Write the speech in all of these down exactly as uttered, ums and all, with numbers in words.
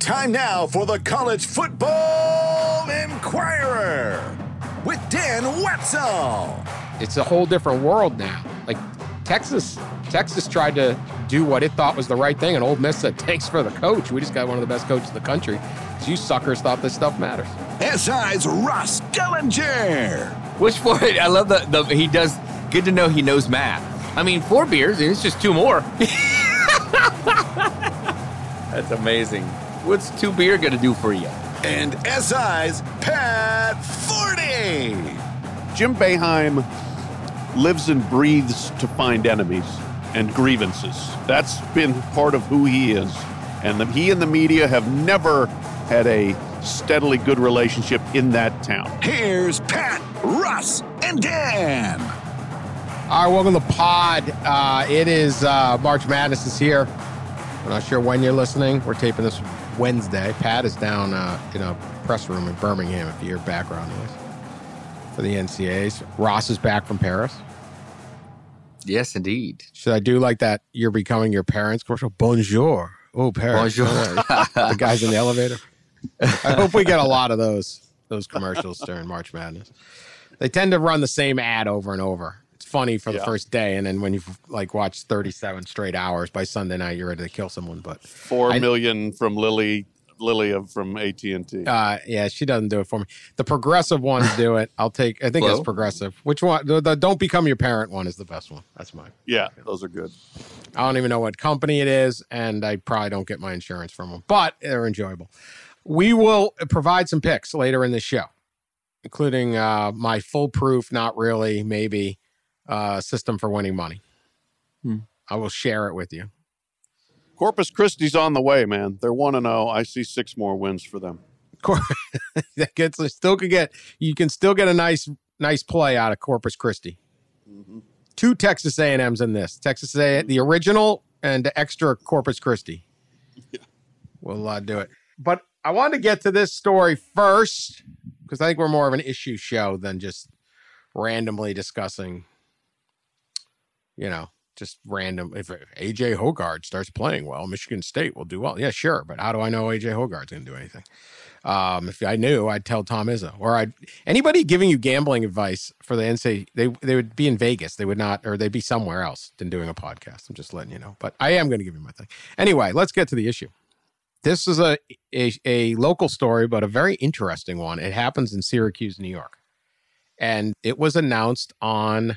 Time now for the College Football Inquirer with Dan Wetzel. It's a whole different world now. Like Texas, Texas tried to do what it thought was the right thing, and Ole Miss said, thanks for the coach. We just got one of the best coaches in the country. Because you suckers thought this stuff matters. S I's Ross Dellinger. Which for it, I love the, the he does. Good to know he knows math. I mean, four beers, and it's just two more. That's amazing. What's two beer going to do for you? And S I's Pat Forty. Jim Boeheim lives and breathes to find enemies and grievances. That's been part of who he is. And the, he and the media have never had a steadily good relationship in that town. Here's Pat, Russ, and Dan. All right, welcome to the pod. Uh, it is uh, March Madness is here. I'm not sure when you're listening. We're taping this Wednesday. Pat is down uh, in a press room in Birmingham, if you hear background noise, for the N C A As. Ross is back from Paris. Yes, indeed. Should I do like that You're Becoming Your Parents commercial? Bonjour. Oh, Paris. Bonjour. The guys in the elevator. I hope we get a lot of those those commercials during March Madness. They tend to run the same ad over and over. It's funny for the Yeah. first day, and then when you've like watched thirty-seven straight hours, by Sunday night you're ready to kill someone. But Four I- million from Lily, Lily of from A T and T. uh, yeah, she doesn't do it for me. The progressive ones do it. I'll take. I think Hello? it's progressive. Which one? The, the Don't Become Your Parent one is the best one. That's mine. Yeah, those are good. I don't even know what company it is, and I probably don't get my insurance from them, but they're enjoyable. We will provide some picks later in the show, including uh, my foolproof, not really, maybe, uh, system for winning money. Hmm. I will share it with you. Corpus Christi's on the way, man. They're one and zero. I see six more wins for them. That gets still could get you can still get a nice nice play out of Corpus Christi. Mm-hmm. Two Texas A and M's in this. Texas A, the original and the extra Corpus Christi. Yeah. We'll uh, do it. But I wanted to get to this story first because I think we're more of an issue show than just randomly discussing, you know, just random. If A J Hoggard starts playing well, Michigan State will do well. Yeah, sure. But how do I know A J Hoggard's going to do anything? Um, if I knew, I'd tell Tom Izzo. Or I'd anybody giving you gambling advice for the N C A A, they they would be in Vegas. They would not, or they'd be somewhere else than doing a podcast. I'm just letting you know. But I am going to give you my thing. Anyway, let's get to the issue. This is a, a a local story, but a very interesting one. It happens in Syracuse, New York. And it was announced on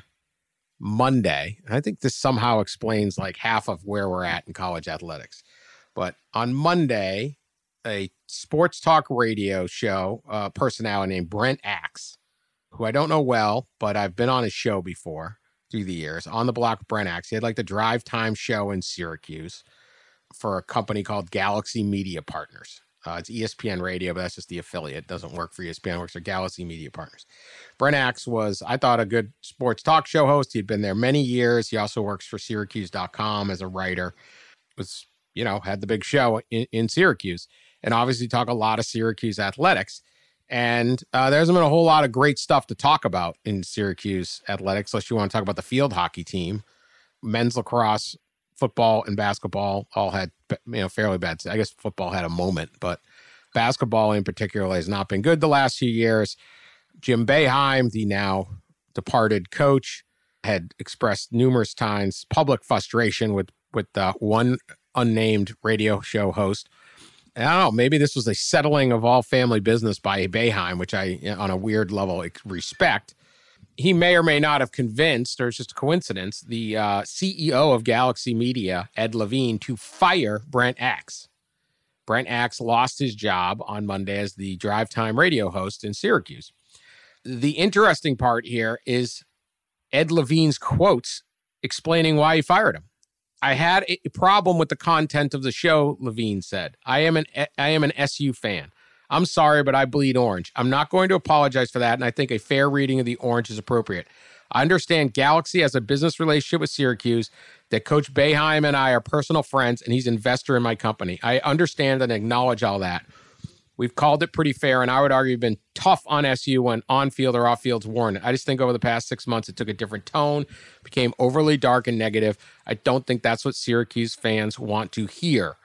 Monday. And I think this somehow explains like half of where we're at in college athletics. But on Monday, a sports talk radio show uh, personality named Brent Axe, who I don't know well, but I've been on his show before through the years, On the Block with Brent Axe. He had like the drive time show in Syracuse for a company called Galaxy Media Partners. Uh, it's E S P N Radio, but that's just the affiliate. It doesn't work for E S P N. It works for Galaxy Media Partners. Brent Axe was, I thought, a good sports talk show host. He'd been there many years. He also works for Syracuse dot com as a writer. Was, you know, had the big show in, in Syracuse. And obviously talk a lot of Syracuse athletics. And uh, there hasn't been a whole lot of great stuff to talk about in Syracuse athletics, unless you want to talk about the field hockey team. Men's lacrosse, football, and basketball all had, you know, fairly bad. I guess football had a moment, but basketball in particular has not been good the last few years. Jim Boeheim, the now departed coach, had expressed numerous times public frustration with with uh, one unnamed radio show host. I don't know, maybe this was a settling of all family business by Boeheim, which I, on a weird level, respect. He may or may not have convinced, or it's just a coincidence, the uh, C E O of Galaxy Media, Ed Levine, to fire Brent Axe. Brent Axe lost his job on Monday as the drive time radio host in Syracuse. The interesting part here is Ed Levine's quotes explaining why he fired him. I had a problem with the content of the show, Levine said. I am an I am an S U fan. I'm sorry, but I bleed orange. I'm not going to apologize for that, and I think a fair reading of the orange is appropriate. I understand Galaxy has a business relationship with Syracuse, that Coach Boeheim and I are personal friends, and he's an investor in my company. I understand and acknowledge all that. We've called it pretty fair, and I would argue been tough on S U when on-field or off-field's warranted. I just think over the past six months, it took a different tone, became overly dark and negative. I don't think that's what Syracuse fans want to hear.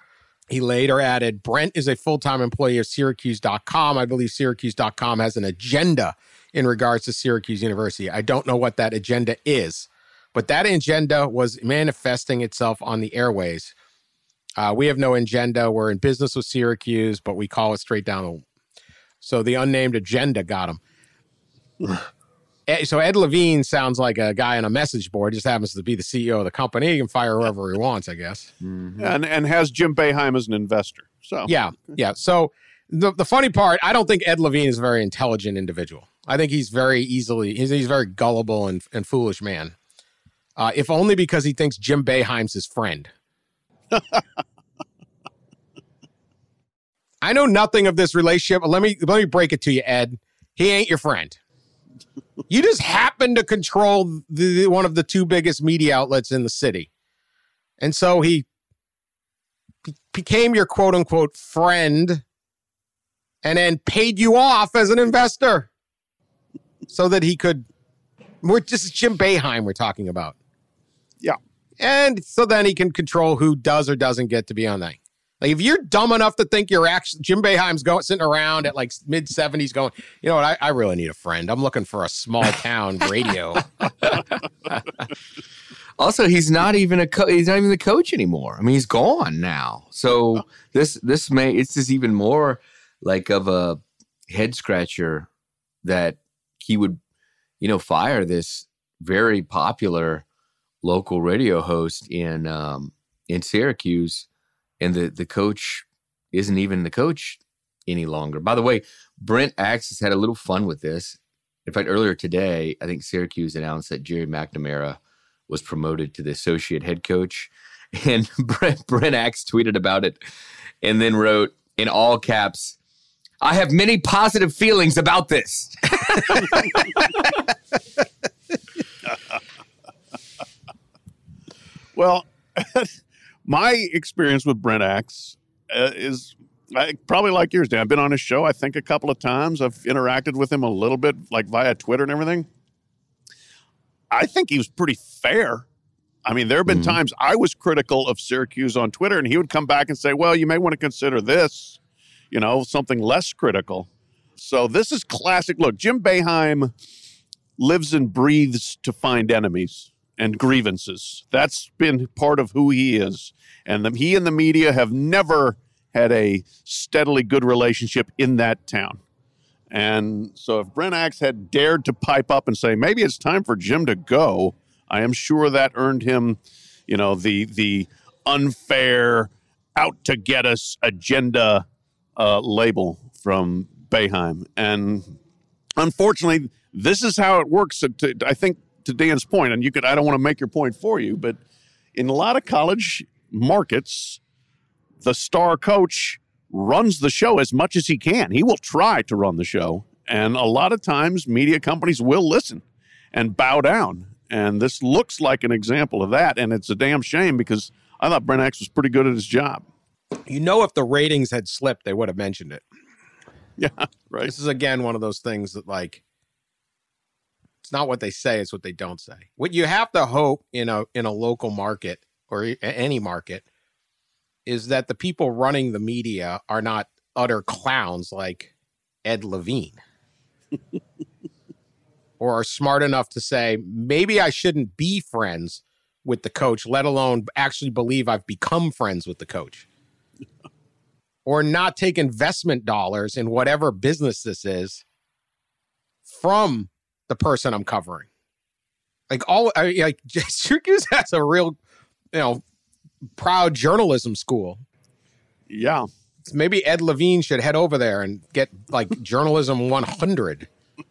He later added, Brent is a full-time employee of Syracuse dot com. I believe Syracuse dot com has an agenda in regards to Syracuse University. I don't know what that agenda is, but that agenda was manifesting itself on the airways. Uh, we have no agenda. We're in business with Syracuse, but we call it straight down the... So the unnamed agenda got him. So Ed Levine sounds like a guy on a message board, just happens to be the C E O of the company. He can fire whoever he wants, I guess. Mm-hmm. And and has Jim Boeheim as an investor. So yeah, yeah. So the, the funny part, I don't think Ed Levine is a very intelligent individual. I think he's very easily, he's, he's a very gullible and, and foolish man. Uh, if only because he thinks Jim Boeheim's his friend. I know nothing of this relationship. Let me let me break it to you, Ed. He ain't your friend. You just happen to control the, one of the two biggest media outlets in the city. And so he be- became your quote-unquote friend and then paid you off as an investor so that he could... We're just Jim Boeheim we're talking about. Yeah. And so then he can control who does or doesn't get to be on that. Like, if you're dumb enough to think you're actually, Jim Boeheim's going, sitting around at like mid seventies going, you know what, I, I really need a friend. I'm looking for a small town radio. Also, he's not even a co- he's not even the coach anymore. I mean, he's gone now. So this this may it's just even more like of a head scratcher that he would, you know, fire this very popular local radio host in um, in Syracuse. And the, the coach isn't even the coach any longer. By the way, Brent Axe has had a little fun with this. In fact, earlier today, I think Syracuse announced that Jerry McNamara was promoted to the associate head coach. And Brent, Brent Axe tweeted about it and then wrote in all caps, I have many positive feelings about this. Well... My experience with Brent Axe uh, is I, probably like yours, Dan. I've been on his show, I think, a couple of times. I've interacted with him a little bit, like via Twitter and everything. I think he was pretty fair. I mean, there have been mm-hmm. times I was critical of Syracuse on Twitter, and he would come back and say, well, you may want to consider this, you know, something less critical. So this is classic. Look, Jim Boeheim lives and breathes to find enemies and grievances. That's been part of who he is. And the, he and the media have never had a steadily good relationship in that town. And so if Brent Axe had dared to pipe up and say, maybe it's time for Jim to go, I am sure that earned him, you know, the the unfair, out to get us agenda uh, label from Boeheim. And unfortunately, this is how it works. I think, to Dan's point, and you could, I don't want to make your point for you, but in a lot of college markets, the star coach runs the show as much as he can. He will try to run the show. And a lot of times media companies will listen and bow down. And this looks like an example of that. And it's a damn shame because I thought Brent Axe was pretty good at his job. You know, if the ratings had slipped, they would have mentioned it. Yeah, right. This is, again, one of those things that, like, it's not what they say, it's what they don't say. What you have to hope in a in a local market or any market is that the people running the media are not utter clowns like Ed Levine. Or are smart enough to say, maybe I shouldn't be friends with the coach, let alone actually believe I've become friends with the coach. Or not take investment dollars in whatever business this is from the person I'm covering. Like all, I, like Syracuse has a real, you know, proud journalism school. Yeah. Maybe Ed Levine should head over there and get like journalism one hundred.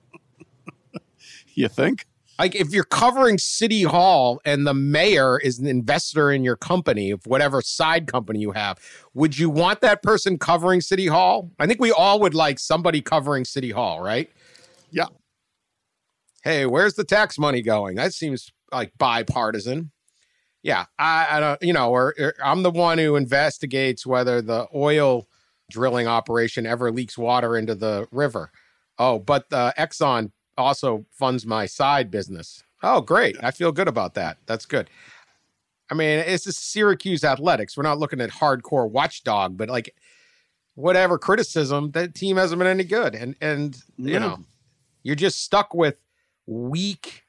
You think? Like if you're covering City Hall and the mayor is an investor in your company, of whatever side company you have, would you want that person covering City Hall? I think we all would like somebody covering City Hall, right? Yeah. Hey, where's the tax money going? That seems like bipartisan. Yeah, I, I don't, you know, or, or I'm the one who investigates whether the oil drilling operation ever leaks water into the river. Oh, but uh, Exxon also funds my side business. Oh, great. I feel good about that. That's good. I mean, it's the Syracuse Athletics. We're not looking at hardcore watchdog, but like whatever criticism, that team hasn't been any good. And, and you Yeah. know, you're just stuck with weak,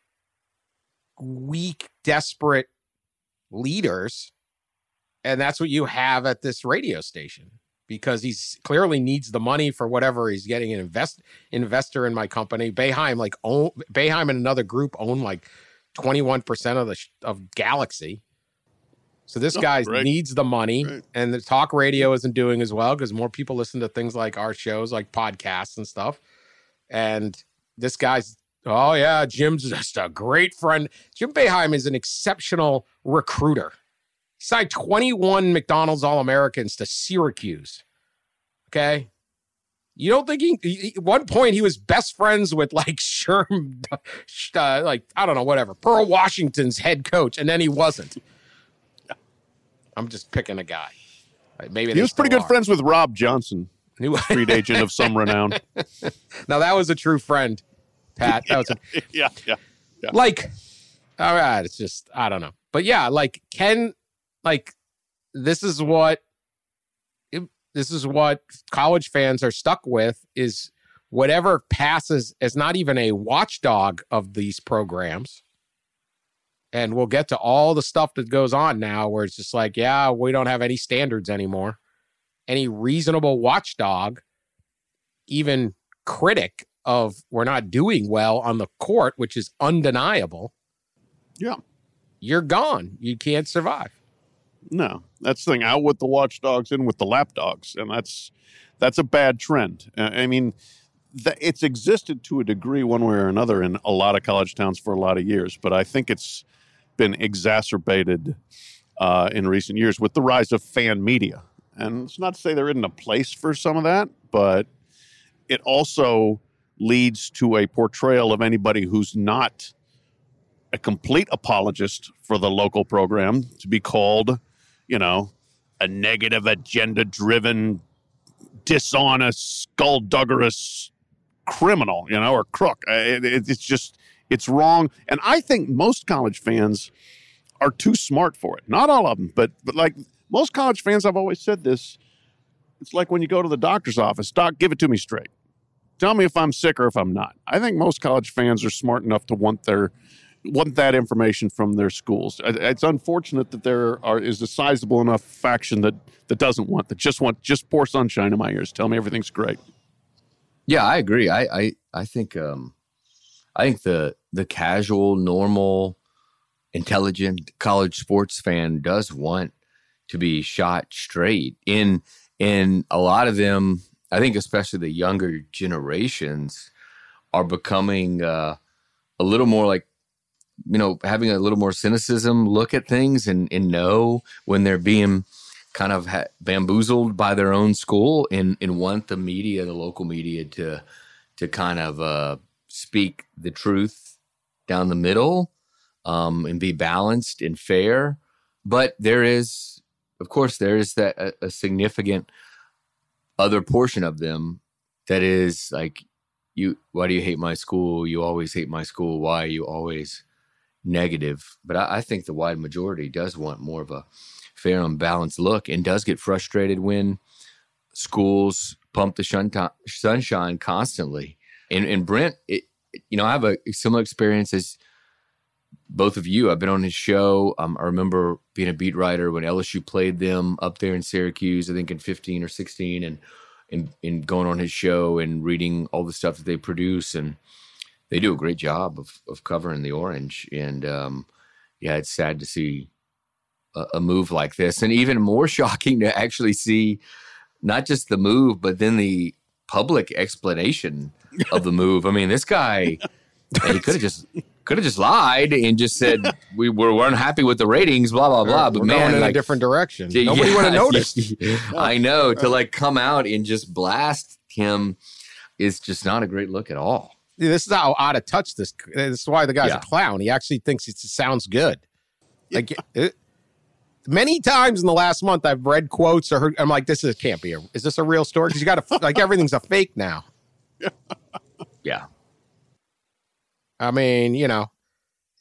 weak, desperate leaders. And that's what you have at this radio station because he's clearly needs the money for whatever he's getting an invest investor in my company. Boeheim, like own Boeheim and another group own like twenty-one percent of the, sh- of Galaxy. So this Oh, guy great. needs the money, Great. and the talk radio isn't doing as well because more people listen to things like our shows, like podcasts and stuff. And this guy's, oh yeah, Jim's just a great friend. Jim Boeheim is an exceptional recruiter. He signed twenty-one McDonald's All-Americans to Syracuse. Okay. You don't think he, he, at one point he was best friends with like Sherm, uh, like, I don't know, whatever, Pearl Washington's head coach, and then he wasn't. I'm just picking a guy. Maybe He they was pretty still good are. friends with Rob Johnson, New- street agent of some renown. Now that was a true friend, Pat. That was a, Yeah, yeah. like, all right, it's just, I don't know. But yeah, like, Ken, like, this is what, it, this is what college fans are stuck with is whatever passes as not even a watchdog of these programs. And we'll get to all the stuff that goes on now where it's just like, yeah, we don't have any standards anymore. Any reasonable watchdog, even critic of we're not doing well on the court, which is undeniable. Yeah. You're gone. You can't survive. No, that's the thing. Out with the watchdogs, in with the lapdogs, and that's that's a bad trend. Uh, I mean, th- it's existed to a degree, one way or another, in a lot of college towns for a lot of years. But I think it's been exacerbated uh, in recent years with the rise of fan media. And it's not to say there isn't a place for some of that, but it also leads to a portrayal of anybody who's not a complete apologist for the local program to be called, you know, a negative agenda driven, dishonest, skullduggerous criminal, you know, or crook. It, it, it's just, it's wrong. And I think most college fans are too smart for it. Not all of them, but, but like most college fans, I've always said this. It's like when you go to the doctor's office, doc, give it to me straight. Tell me if I'm sick or if I'm not. I think most college fans are smart enough to want their want that information from their schools. It's unfortunate that there are is a sizable enough faction that that doesn't want that just want just pour sunshine in my ears. Tell me everything's great. Yeah, I agree. I I, I think um, I think the the casual, normal, intelligent college sports fan does want to be shot straight. In in a lot of them, I think especially the younger generations are becoming uh, a little more like, you know, having a little more cynicism look at things and, and know when they're being kind of ha- bamboozled by their own school and, and want the media, the local media to, to kind of uh, speak the truth down the middle um, and be balanced and fair. But there is, of course, there is that a, a significant other portion of them that is like, you, why do you hate my school? You always hate my school. Why are you always negative? But I, I think the wide majority does want more of a fair and balanced look and does get frustrated when schools pump the shun- sunshine constantly. And, and Brent, it, you know, I have a similar experience as both of you. I've been on his show. Um, I remember being a beat writer when L S U played them up there in Syracuse, I think in fifteen or sixteen, and, and, and going on his show and reading all the stuff that they produce. And they do a great job of, of covering the Orange. And um, yeah, it's sad to see a, a move like this. And even more shocking to actually see not just the move, but then the public explanation of the move. I mean, this guy, he could have just could have just lied and just said we were, weren't happy with the ratings, blah, blah, blah. But We're man, going in like, a different direction. yeah, Nobody would have noticed. I know. To like come out and just blast him is just not a great look at all. This is how out of touch this. This is why the guy's Yeah. a clown. He actually thinks it sounds good. Like it, many times in the last month, I've read quotes or heard. I'm like, this is can't be a. Is this a real story? Because you got to like everything's a fake now. Yeah. I mean, you know, it says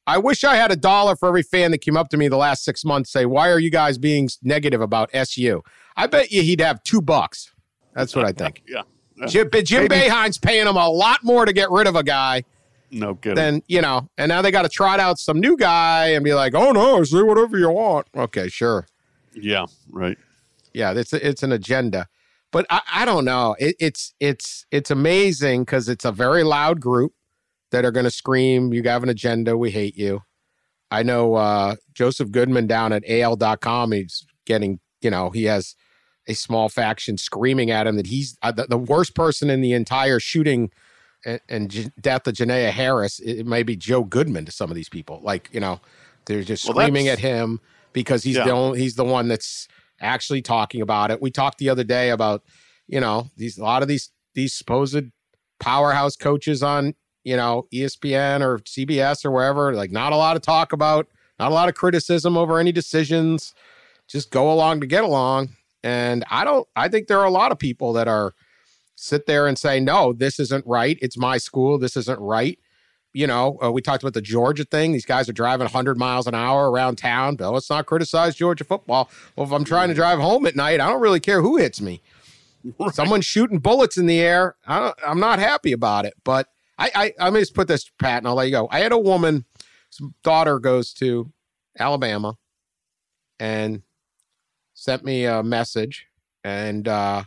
I wish I had a dollar for every fan that came up to me the last six months say, why are you guys being negative about S U? I bet you he'd have two bucks. That's what I think. Yeah. yeah. Jim, Jim Boeheim's paying him a lot more to get rid of a guy. No kidding. Then, you know, and now they got to trot out some new guy and be like, oh, no, say whatever you want. Okay, sure. Yeah, right. Yeah, it's it's an agenda. But I, I don't know. It, it's it's it's amazing because it's a very loud group that are going to scream, you have an agenda, we hate you. I know uh, Joseph Goodman down at A L dot com, he's getting, you know, he has a small faction screaming at him that he's uh, the, the worst person in the entire shooting and, and J- death of Janaea Harris. It, it may be Joe Goodman to some of these people. Like, you know, they're just well, screaming at him because he's yeah. the only, he's the one that's actually talking about it. We talked the other day about, you know, these a lot of these these supposed powerhouse coaches on, you know, E S P N or C B S or wherever, like not a lot of talk about, not a lot of criticism over any decisions, just go along to get along. And I don't, I think there are a lot of people that are sit there and say, no, this isn't right. It's my school. This isn't right. You know, uh, we talked about the Georgia thing. These guys are driving one hundred miles an hour around town. But let's not criticize Georgia football. Well, if I'm trying to drive home at night, I don't really care who hits me. Right. Someone's shooting bullets in the air. I don't, I'm not happy about it. But I, I, I may just put this, Pat, and I'll let you go. I had a woman, some daughter goes to Alabama and sent me a message and uh,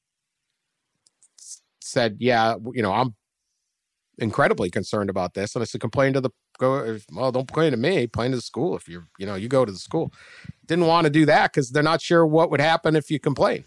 said, yeah, you know, I'm incredibly concerned about this. And I said, complain to the, go, well, don't complain to me, complain to the school. If you're, you know, you go to the school. Didn't want to do that because they're not sure what would happen if you complain.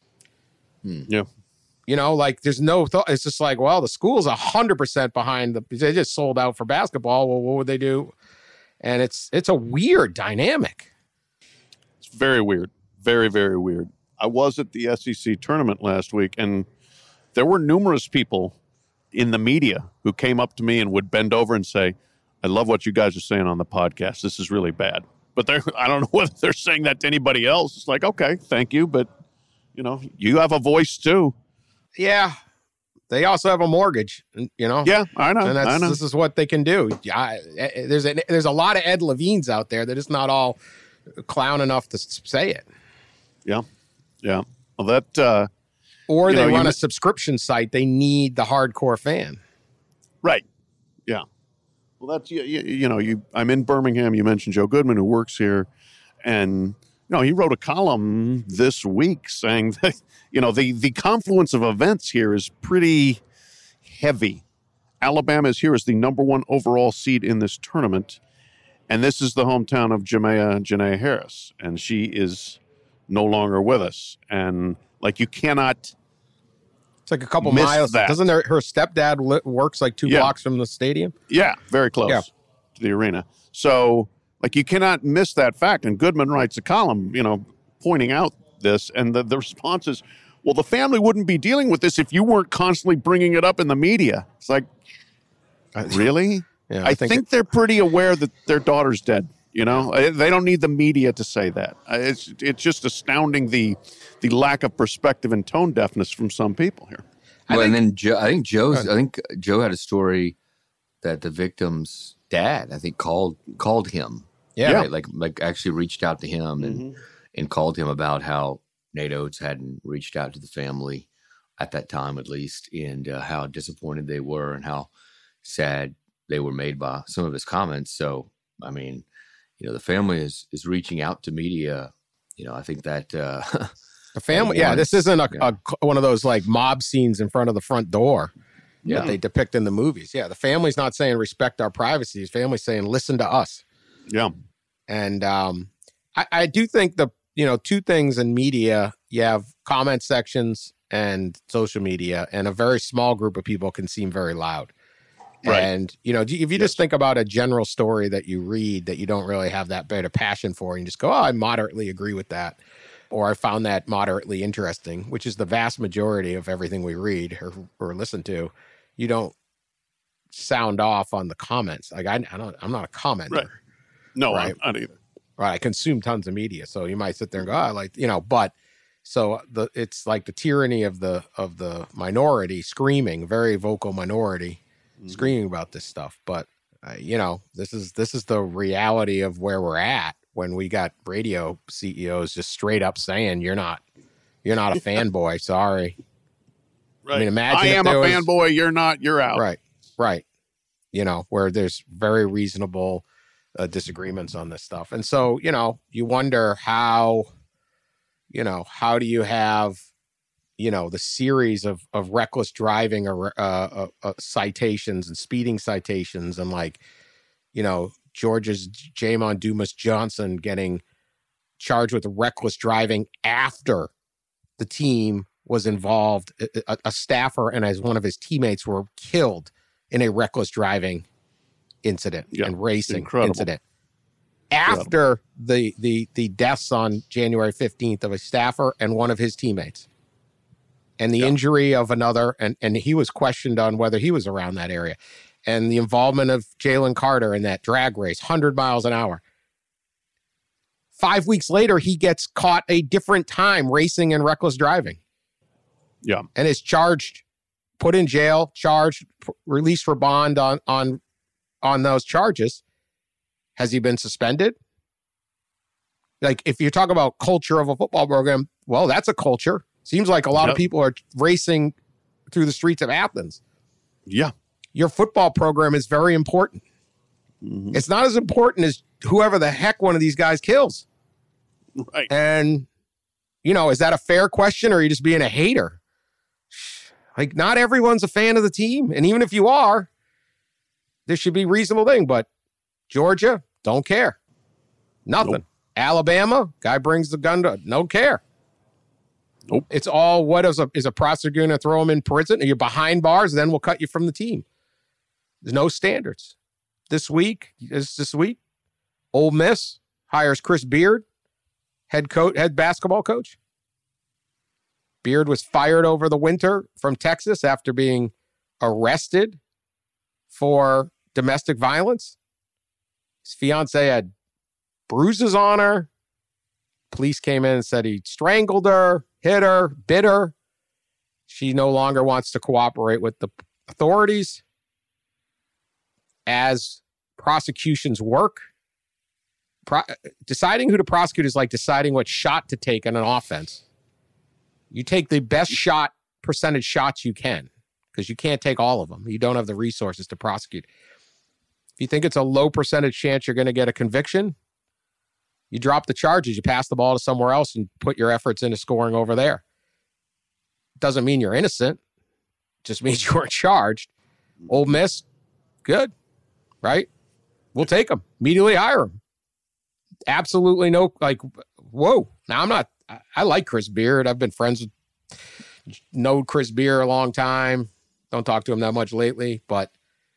Hmm. Yeah. You know, like there's no thought. It's just like, well, the school's a hundred percent behind the, they just sold out for basketball. Well, what would they do? And it's, it's a weird dynamic. It's very weird. Very, very weird. I was at the S E C tournament last week and there were numerous people in the media who came up to me and would bend over and say, I love what you guys are saying on the podcast. This is really bad. But they're, I don't know whether they're saying that to anybody else. It's like, okay, thank you. But, you know, you have a voice too. Yeah. They also have a mortgage, you know? Yeah, I know. And that's, I know. this is what they can do. Yeah, there's a, there's a lot of Ed Levines out there that is not all clown enough to say it. Yeah. Yeah. Well, that, uh, or they know, run you, a subscription site. They need the hardcore fan. Right. Yeah. Well, that's, you, you, you know, you, I'm in Birmingham. You mentioned Joe Goodman, who works here. And, you know, he wrote a column this week saying that, you know, the, the confluence of events here is pretty heavy. Alabama is here as the number one overall seed in this tournament. And this is the hometown of Janaea, Janaea Harris. And she is no longer with us. And, like, you cannot It's like a couple miss miles. that. Doesn't her, her stepdad li- works like two Yeah. blocks from the stadium? Yeah, very close Yeah. to the arena. So, like, you cannot miss that fact. And Goodman writes a column, you know, pointing out this. And the, the response is, well, the family wouldn't be dealing with this if you weren't constantly bringing it up in the media. It's like, really? Yeah, I, I think, think it- they're pretty aware that their daughter's dead. You know, they don't need the media to say that. It's it's just astounding the the lack of perspective and tone deafness from some people here. Well, think- and then Joe, I think Joe's. I think Joe had a story that the victim's dad, I think, called called him. Yeah. right? like like actually reached out to him and and called him about how Nate Oates hadn't reached out to the family at that time, at least, and uh, how disappointed they were and how sad they were made by some of his comments. So, I mean, you know, the family is is reaching out to media. You know, I think that. Uh, The family, yeah, this isn't a, Yeah. a one of those like mob scenes in front of the front door Yeah. that they depict in the movies. Yeah, the family's not saying respect our privacy. The family's saying listen to us. Yeah. And um, I, I do think the you know two things in media: you have comment sections and social media, and a very small group of people can seem very loud. Right. And you know, if you just think about a general story that you read that you don't really have that bit of passion for, and you just go, "Oh, I moderately agree with that." Or I found that moderately interesting, which is the vast majority of everything we read or, or listen to. You don't sound off on the comments. Like I, I don't, I'm not a commenter, Right. No, Right. I'm not either. right? I consume tons of media, so you might sit there and go, oh, I like, you know, but so the it's like the tyranny of the of the minority screaming, very vocal minority, Mm-hmm. screaming about this stuff. But uh, you know, this is this is the reality of where we're at when we got radio C E Os just straight up saying you're not you're not a fanboy. Sorry. Right. I mean, imagine I if am a there was- fanboy. You're not. You're out. Right. Right. You know, where there's very reasonable uh, disagreements on this stuff. And so, you know, you wonder how, you know, how do you have, you know, the series of, of reckless driving or uh, uh, uh, citations and speeding citations and like, you know, Georgia's Jamon Dumas Johnson getting charged with reckless driving after the team was involved, a, a staffer and as one of his teammates were killed in a reckless driving incident Yeah, and racing incredible. incident. After the, the the deaths on January fifteenth of a staffer and one of his teammates. And the Yeah. injury of another, and, and he was questioned on whether he was around that area. And the involvement of Jalen Carter in that drag race, one hundred miles an hour. Five weeks later, he gets caught a different time racing and reckless driving. Yeah. And is charged, put in jail, charged, p- released for bond on on on those charges. Has he been suspended? Like, if you talk about culture of a football program, well, that's a culture. Seems like a lot Yep. of people are racing through the streets of Athens. Yeah. Your football program is very important. Mhm. It's not as important as whoever the heck one of these guys kills. Right. And, you know, is that a fair question or are you just being a hater? Like, not everyone's a fan of the team. And even if you are, there should be reasonable thing. But Georgia, don't care. Nothing. Nope. Alabama, guy brings the gun to, no care. Nope. It's all, what is a, is a prosecutor going to throw him in prison? Are you behind bars? Then we'll cut you from the team. There's no standards. This week, is this week, Ole Miss hires Chris Beard, head coach, head basketball coach. Beard was fired over the winter from Texas after being arrested for domestic violence. His fiance had bruises on her. Police came in and said he strangled her, hit her, bit her. She no longer wants to cooperate with the authorities. As prosecutions work, pro- deciding who to prosecute is like deciding what shot to take on an offense. You take the best shot percentage shots you can because you can't take all of them. You don't have the resources to prosecute. If you think it's a low percentage chance you're going to get a conviction, you drop the charges, you pass the ball to somewhere else and put your efforts into scoring over there. Doesn't mean you're innocent. Just means you weren't charged. Ole Miss, good, right? We'll take them. Immediately hire them. Absolutely no, like, whoa. Now, I'm not, I, I like Chris Beard. I've been friends with, know Chris Beard a long time. Don't talk to him that much lately, but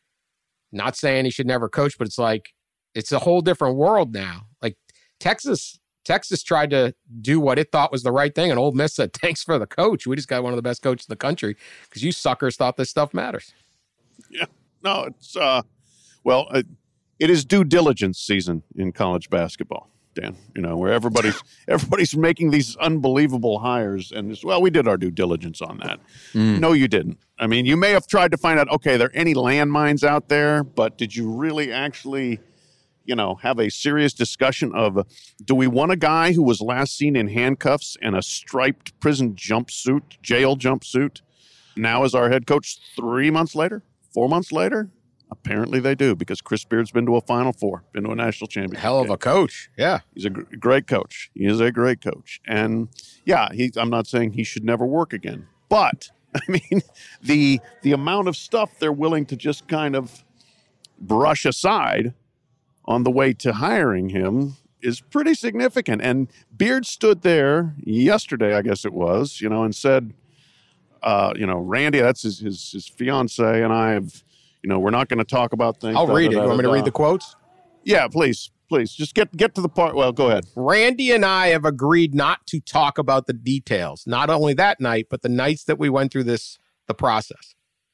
not saying he should never coach, but it's like, it's a whole different world now. Like Texas, Texas tried to do what it thought was the right thing, and Ole Miss said, thanks for the coach. We just got one of the best coaches in the country because you suckers thought this stuff matters. Yeah. No, it's, uh, well, uh, it is due diligence season in college basketball, Dan, you know, where everybody's, everybody's making these unbelievable hires. And it's, well, we did our due diligence on that. Mm. No, you didn't. I mean, you may have tried to find out, okay, are there any landmines out there, but did you really actually, you know, have a serious discussion of, do we want a guy who was last seen in handcuffs and a striped prison jumpsuit, jail jumpsuit, now as our head coach three months later, four months later? Apparently they do, because Chris Beard's been to a Final Four, been to a national championship. Hell of game. a coach. Yeah. He's a gr- great coach. He is a great coach. And yeah, he, I'm not saying he should never work again, but I mean, the the amount of stuff they're willing to just kind of brush aside on the way to hiring him is pretty significant. And Beard stood there yesterday, I guess it was, you know, and said, uh, you know, Randy, that's his, his, his fiance, and I have, you know, we're not going to talk about things. I'll da, read da, it. da, You want me to da. read the quotes? Yeah, please, please. Just get get to the part. Well, go ahead. Randy and I have agreed not to talk about the details, not only that night, but the nights that we went through this, the process.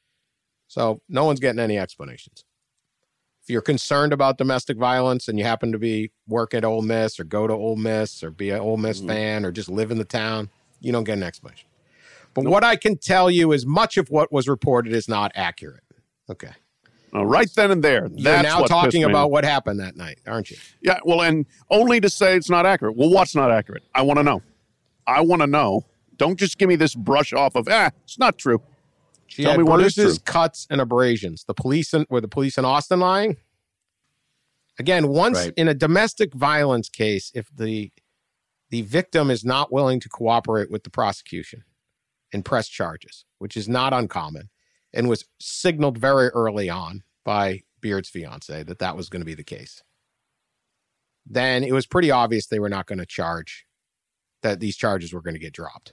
So no one's getting any explanations. If you're concerned about domestic violence and you happen to be work at Ole Miss or go to Ole Miss or be an Ole Miss Mhm. fan or just live in the town, you don't get an explanation. But what I can tell you is much of what was reported is not accurate. Okay. Uh, right then and there. You're That's now what pissed talking me about off. what happened that night, aren't you? Yeah, well, and only to say it's not accurate. Well, what's not accurate? I want to know. I want to know. Don't just give me this brush off of, ah, it's not true. She Tell had me what is bruises, true. cuts, and abrasions. The police in, were the police in Austin lying? Again, once Right. in a domestic violence case, if the the victim is not willing to cooperate with the prosecution and press charges, which is not uncommon, and was signaled very early on by Beard's fiance that that was going to be the case, then it was pretty obvious they were not going to charge, that these charges were going to get dropped.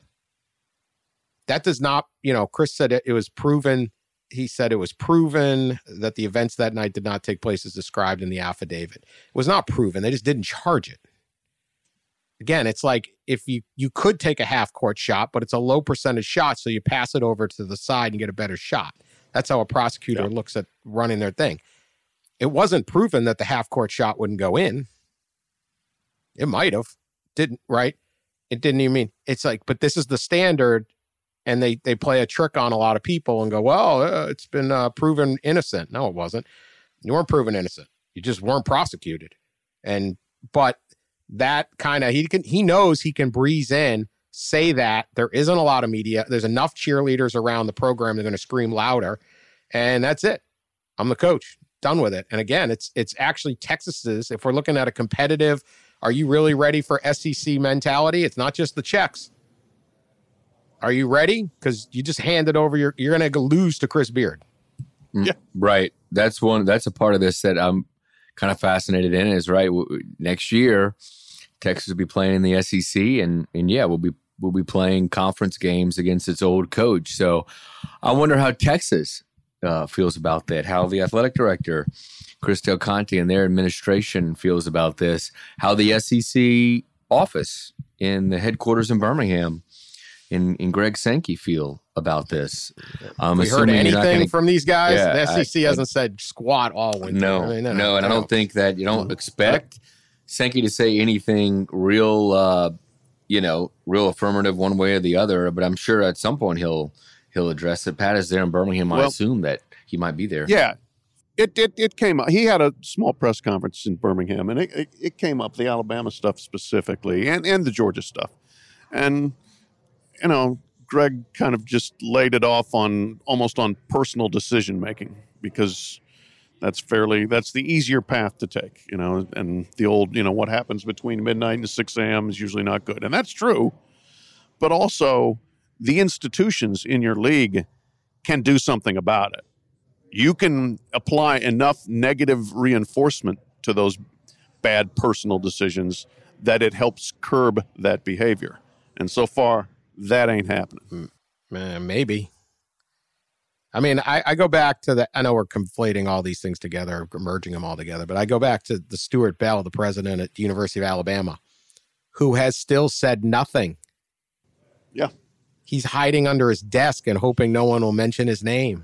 That does not, you know, Chris said it, it was proven. He said it was proven that the events that night did not take place as described in the affidavit. It was not proven. They just didn't charge it. Again, it's like if you, you could take a half court shot, but it's a low percentage shot, so you pass it over to the side and get a better shot. That's how a prosecutor Yeah. looks at running their thing. It wasn't proven that the half court shot wouldn't go in. It might have. Didn't, right? It didn't even mean, it's like, but this is the standard, and they they play a trick on a lot of people and go, well, uh, it's been uh, proven innocent. No, it wasn't. You weren't proven innocent. You just weren't prosecuted. And, but that kind of, he can, he knows he can breeze in, say that there isn't a lot of media. There's enough cheerleaders around the program. They're going to scream louder, and that's it. I'm the coach, done with it. And again, it's, it's actually Texas's, if we're looking at a competitive, are you really ready for S E C mentality? It's not just the checks. Are you ready? Because you just handed over your, you're going to lose to Chris Beard. Yeah. Right. That's one, that's a part of this that I'm kind of fascinated in is right. w- Next year, Texas will be playing in the S E C, and, and yeah, we'll be, we'll be playing conference games against its old coach. So I wonder how Texas uh, feels about that, how the athletic director, Chris Del Conte, and their administration feels about this, how the S E C office in the headquarters in Birmingham and, and Greg Sankey feel about this. Um, We heard assuming you're anything not gonna- from these guys? Yeah, the S E C I- I- hasn't said squat all winter. No, I mean, no, no, and I don't think that you don't expect Sankey to say anything real, uh, you know, real affirmative one way or the other. But I'm sure at some point he'll he'll address it. Pat is there in Birmingham. I Well- assume that he might be there. Yeah. It, it it came up. He had a small press conference in Birmingham, and it, it, it came up, the Alabama stuff specifically, and, and the Georgia stuff. And, you know, Greg kind of just laid it off on almost on personal decision making, because that's fairly, that's the easier path to take, you know, and the old, you know, what happens between midnight and six a.m. is usually not good. And that's true. But also, the institutions in your league can do something about it. You can apply enough negative reinforcement to those bad personal decisions that it helps curb that behavior. And so far, that ain't happening. Eh, maybe. I mean, I, I go back to the, I know we're conflating all these things together, merging them all together, but I go back to the Stuart Bell, the president at the University of Alabama, who has still said nothing. Yeah. He's hiding under his desk and hoping no one will mention his name.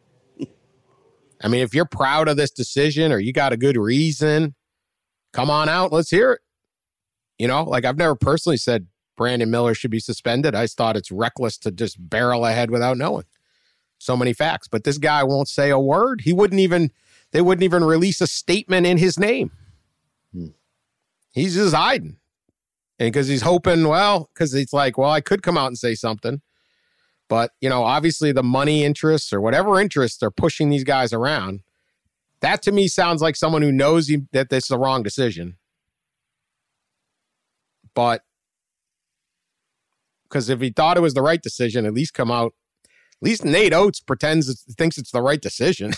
I mean, if you're proud of this decision or you got a good reason, come on out. Let's hear it. You know, like I've never personally said Brandon Miller should be suspended. I just thought it's reckless to just barrel ahead without knowing so many facts. But this guy won't say a word. He wouldn't even, they wouldn't even release a statement in his name. Hmm. He's just hiding. And because he's hoping, well, because he's like, well, I could come out and say something. But, you know, obviously the money interests or whatever interests are pushing these guys around. That to me sounds like someone who knows he, that this is the wrong decision. But because if he thought it was the right decision, at least come out. At least Nate Oates pretends it, thinks it's the right decision.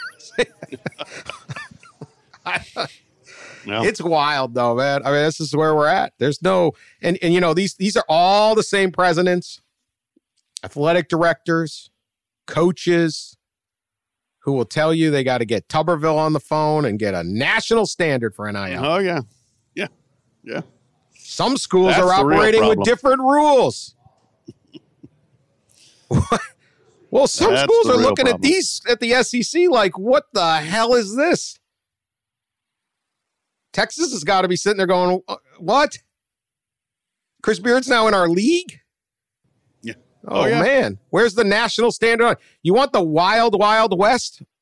Yeah. It's wild though, man. I mean, this is where we're at. There's no, and, and you know, these, these are all the same presidents, athletic directors, coaches who will tell you they got to get Tuberville on the phone and get a national standard for N I L. Oh, yeah. Yeah. Yeah. Some schools That's are the real operating with problem. different rules. Well, some That's schools the are real looking at problem. these at the S E C like, what the hell is this? Texas has got to be sitting there going, what? Chris Beard's now in our league? Yeah. Oh, Oh, yeah. man. Where's the national standard on? You want the wild, wild west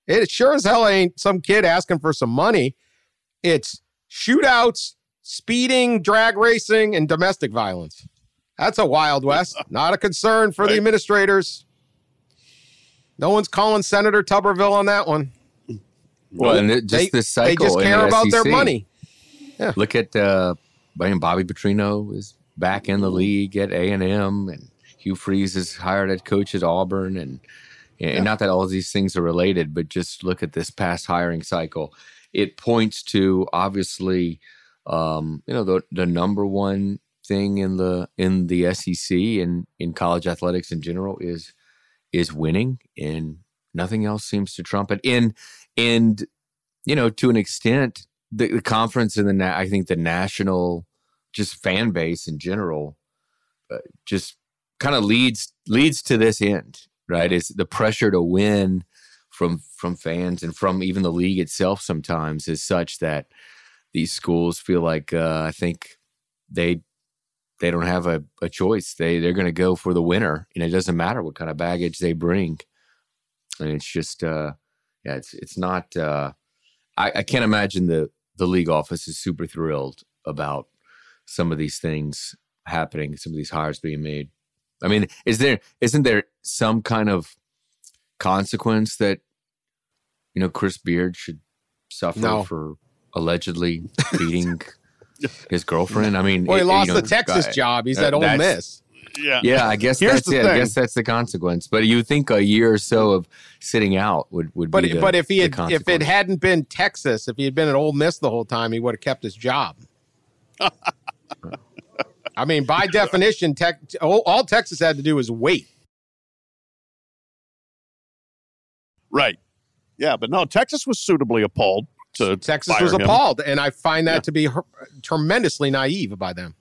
It sure as hell ain't some kid asking for some money. It's shootouts, speeding, drag racing, and domestic violence. That's a Wild West. Not a concern for right. the administrators. No one's calling Senator Tuberville on that one. Well, and it, just they, this cycle. They just care the about S E C. their money. Yeah. Look at uh, Bobby Petrino is back in the league at A and M, and Hugh Freeze is hired as coach at Auburn, and and yeah. not that all of these things are related, but just look at this past hiring cycle. It points to obviously, um, you know, the the number one thing in the in the S E C and in college athletics in general is is winning, and nothing else seems to trump it. And and you know, to an extent, the, the conference and the na- I think the national just fan base in general uh, just kind of leads leads to this end, right? It's the pressure to win from from fans and from even the league itself sometimes is such that these schools feel like uh, I think they they don't have a, a choice. They they're going to go for the winner, and it doesn't matter what kind of baggage they bring. And it's just uh, yeah, it's it's not. Uh, I, I can't imagine the the league office is super thrilled about some of these things happening, some of these hires being made. I mean, is there isn't there some kind of consequence that, you know, Chris Beard should suffer no. for allegedly beating his girlfriend? I mean, well, he it, lost you know, the Texas uh, job. He's uh, at Ole Miss. Yeah, yeah. I guess Here's that's the it. thing. I guess that's the consequence. But you think a year or so of sitting out would would but be the, but if he had if it hadn't hadn't been Texas, if he had been at Ole Miss the whole time, he would have kept his job. I mean, by definition, tech, all, all Texas had to do was wait. Right. Yeah, but no, Texas was suitably appalled to Texas fire was him. appalled, and I find that Yeah. to be her- tremendously naive by them.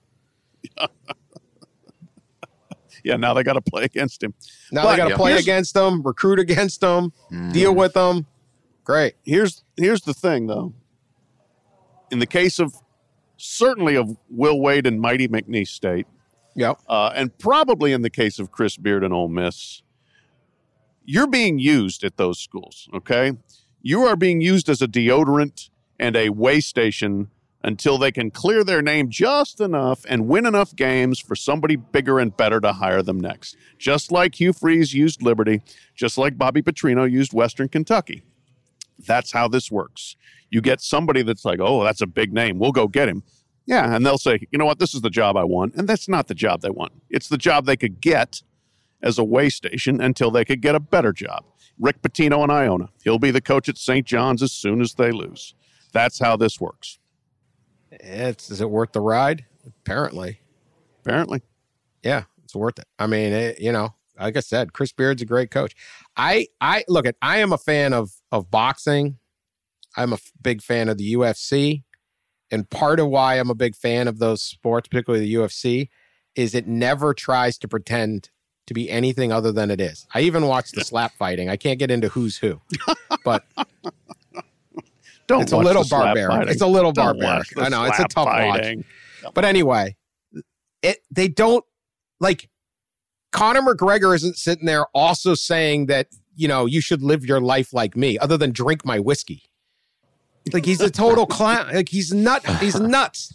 Yeah, now they got to play against him. Now But they got to play here's- against them, recruit against them, Mm. deal with them. Great. Here's here's the thing, though. In the case of certainly of Will Wade and Mighty McNeese State, Yep. uh, and probably in the case of Chris Beard and Ole Miss, you're being used at those schools, okay? You are being used as a deodorant and a way station until they can clear their name just enough and win enough games for somebody bigger and better to hire them next. Just like Hugh Freeze used Liberty, just like Bobby Petrino used Western Kentucky. That's how this works. You get somebody that's like, oh, that's a big name. We'll go get him. Yeah, and they'll say, you know what, this is the job I want. And that's not the job they want. It's the job they could get as a way station until they could get a better job. Rick Pitino in Iona. He'll be the coach at Saint John's as soon as they lose. That's how this works. It's, is it worth the ride? Apparently. Apparently. Yeah, it's worth it. I mean, it, you know, like I said, Chris Beard's a great coach. I, I look at, I am a fan of, of boxing. I'm a f- big fan of the U F C. And part of why I'm a big fan of those sports, particularly the U F C, is it never tries to pretend to be anything other than it is. I even watch the slap fighting. I can't get into who's who, but Don't it's a watch little the slap barbaric. fighting. It's a little Don't barbaric. watch the I know, it's a slap tough fighting. watch. But anyway, it they don't, like, Conor McGregor isn't sitting there also saying that, you know, you should live your life like me, other than drink my whiskey. Like, he's a total clown. Like, he's nut. He's nuts.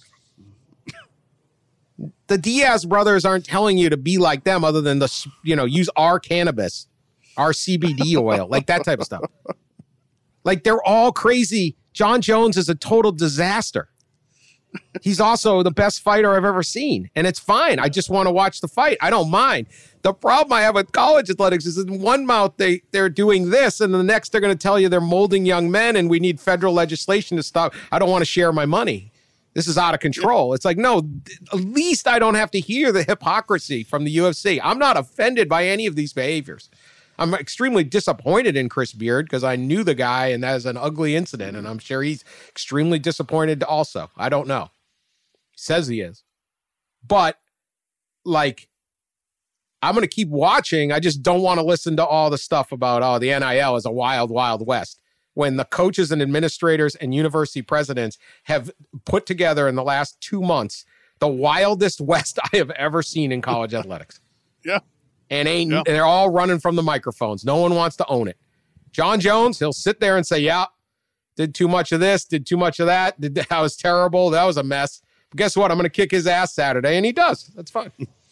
The Diaz brothers aren't telling you to be like them, other than the, you know, use our cannabis, our C B D oil, like that type of stuff. Like, they're all crazy. John Jones is a total disaster. He's also the best fighter I've ever seen. And it's fine. I just want to watch the fight. I don't mind. The problem I have with college athletics is in one mouth, they, they're doing this, and the next they're going to tell you they're molding young men and we need federal legislation to stop. I don't want to share my money. This is out of control. It's like, no, at least I don't have to hear the hypocrisy from the U F C. I'm not offended by any of these behaviors. I'm extremely disappointed in Chris Beard because I knew the guy and that was an ugly incident. And I'm sure he's extremely disappointed also. I don't know. He says he is. But, like, I'm going to keep watching. I just don't want to listen to all the stuff about, oh, the N I L is a wild, wild west. When the coaches and administrators and university presidents have put together in the last two months the wildest west I have ever seen in college athletics. Yeah. And ain't Yeah. they're all running from the microphones. No one wants to own it. John Jones, he'll sit there and say, yeah, did too much of this, did too much of that, did that was terrible, that was a mess. But guess what? I'm going to kick his ass Saturday, and he does. That's fine.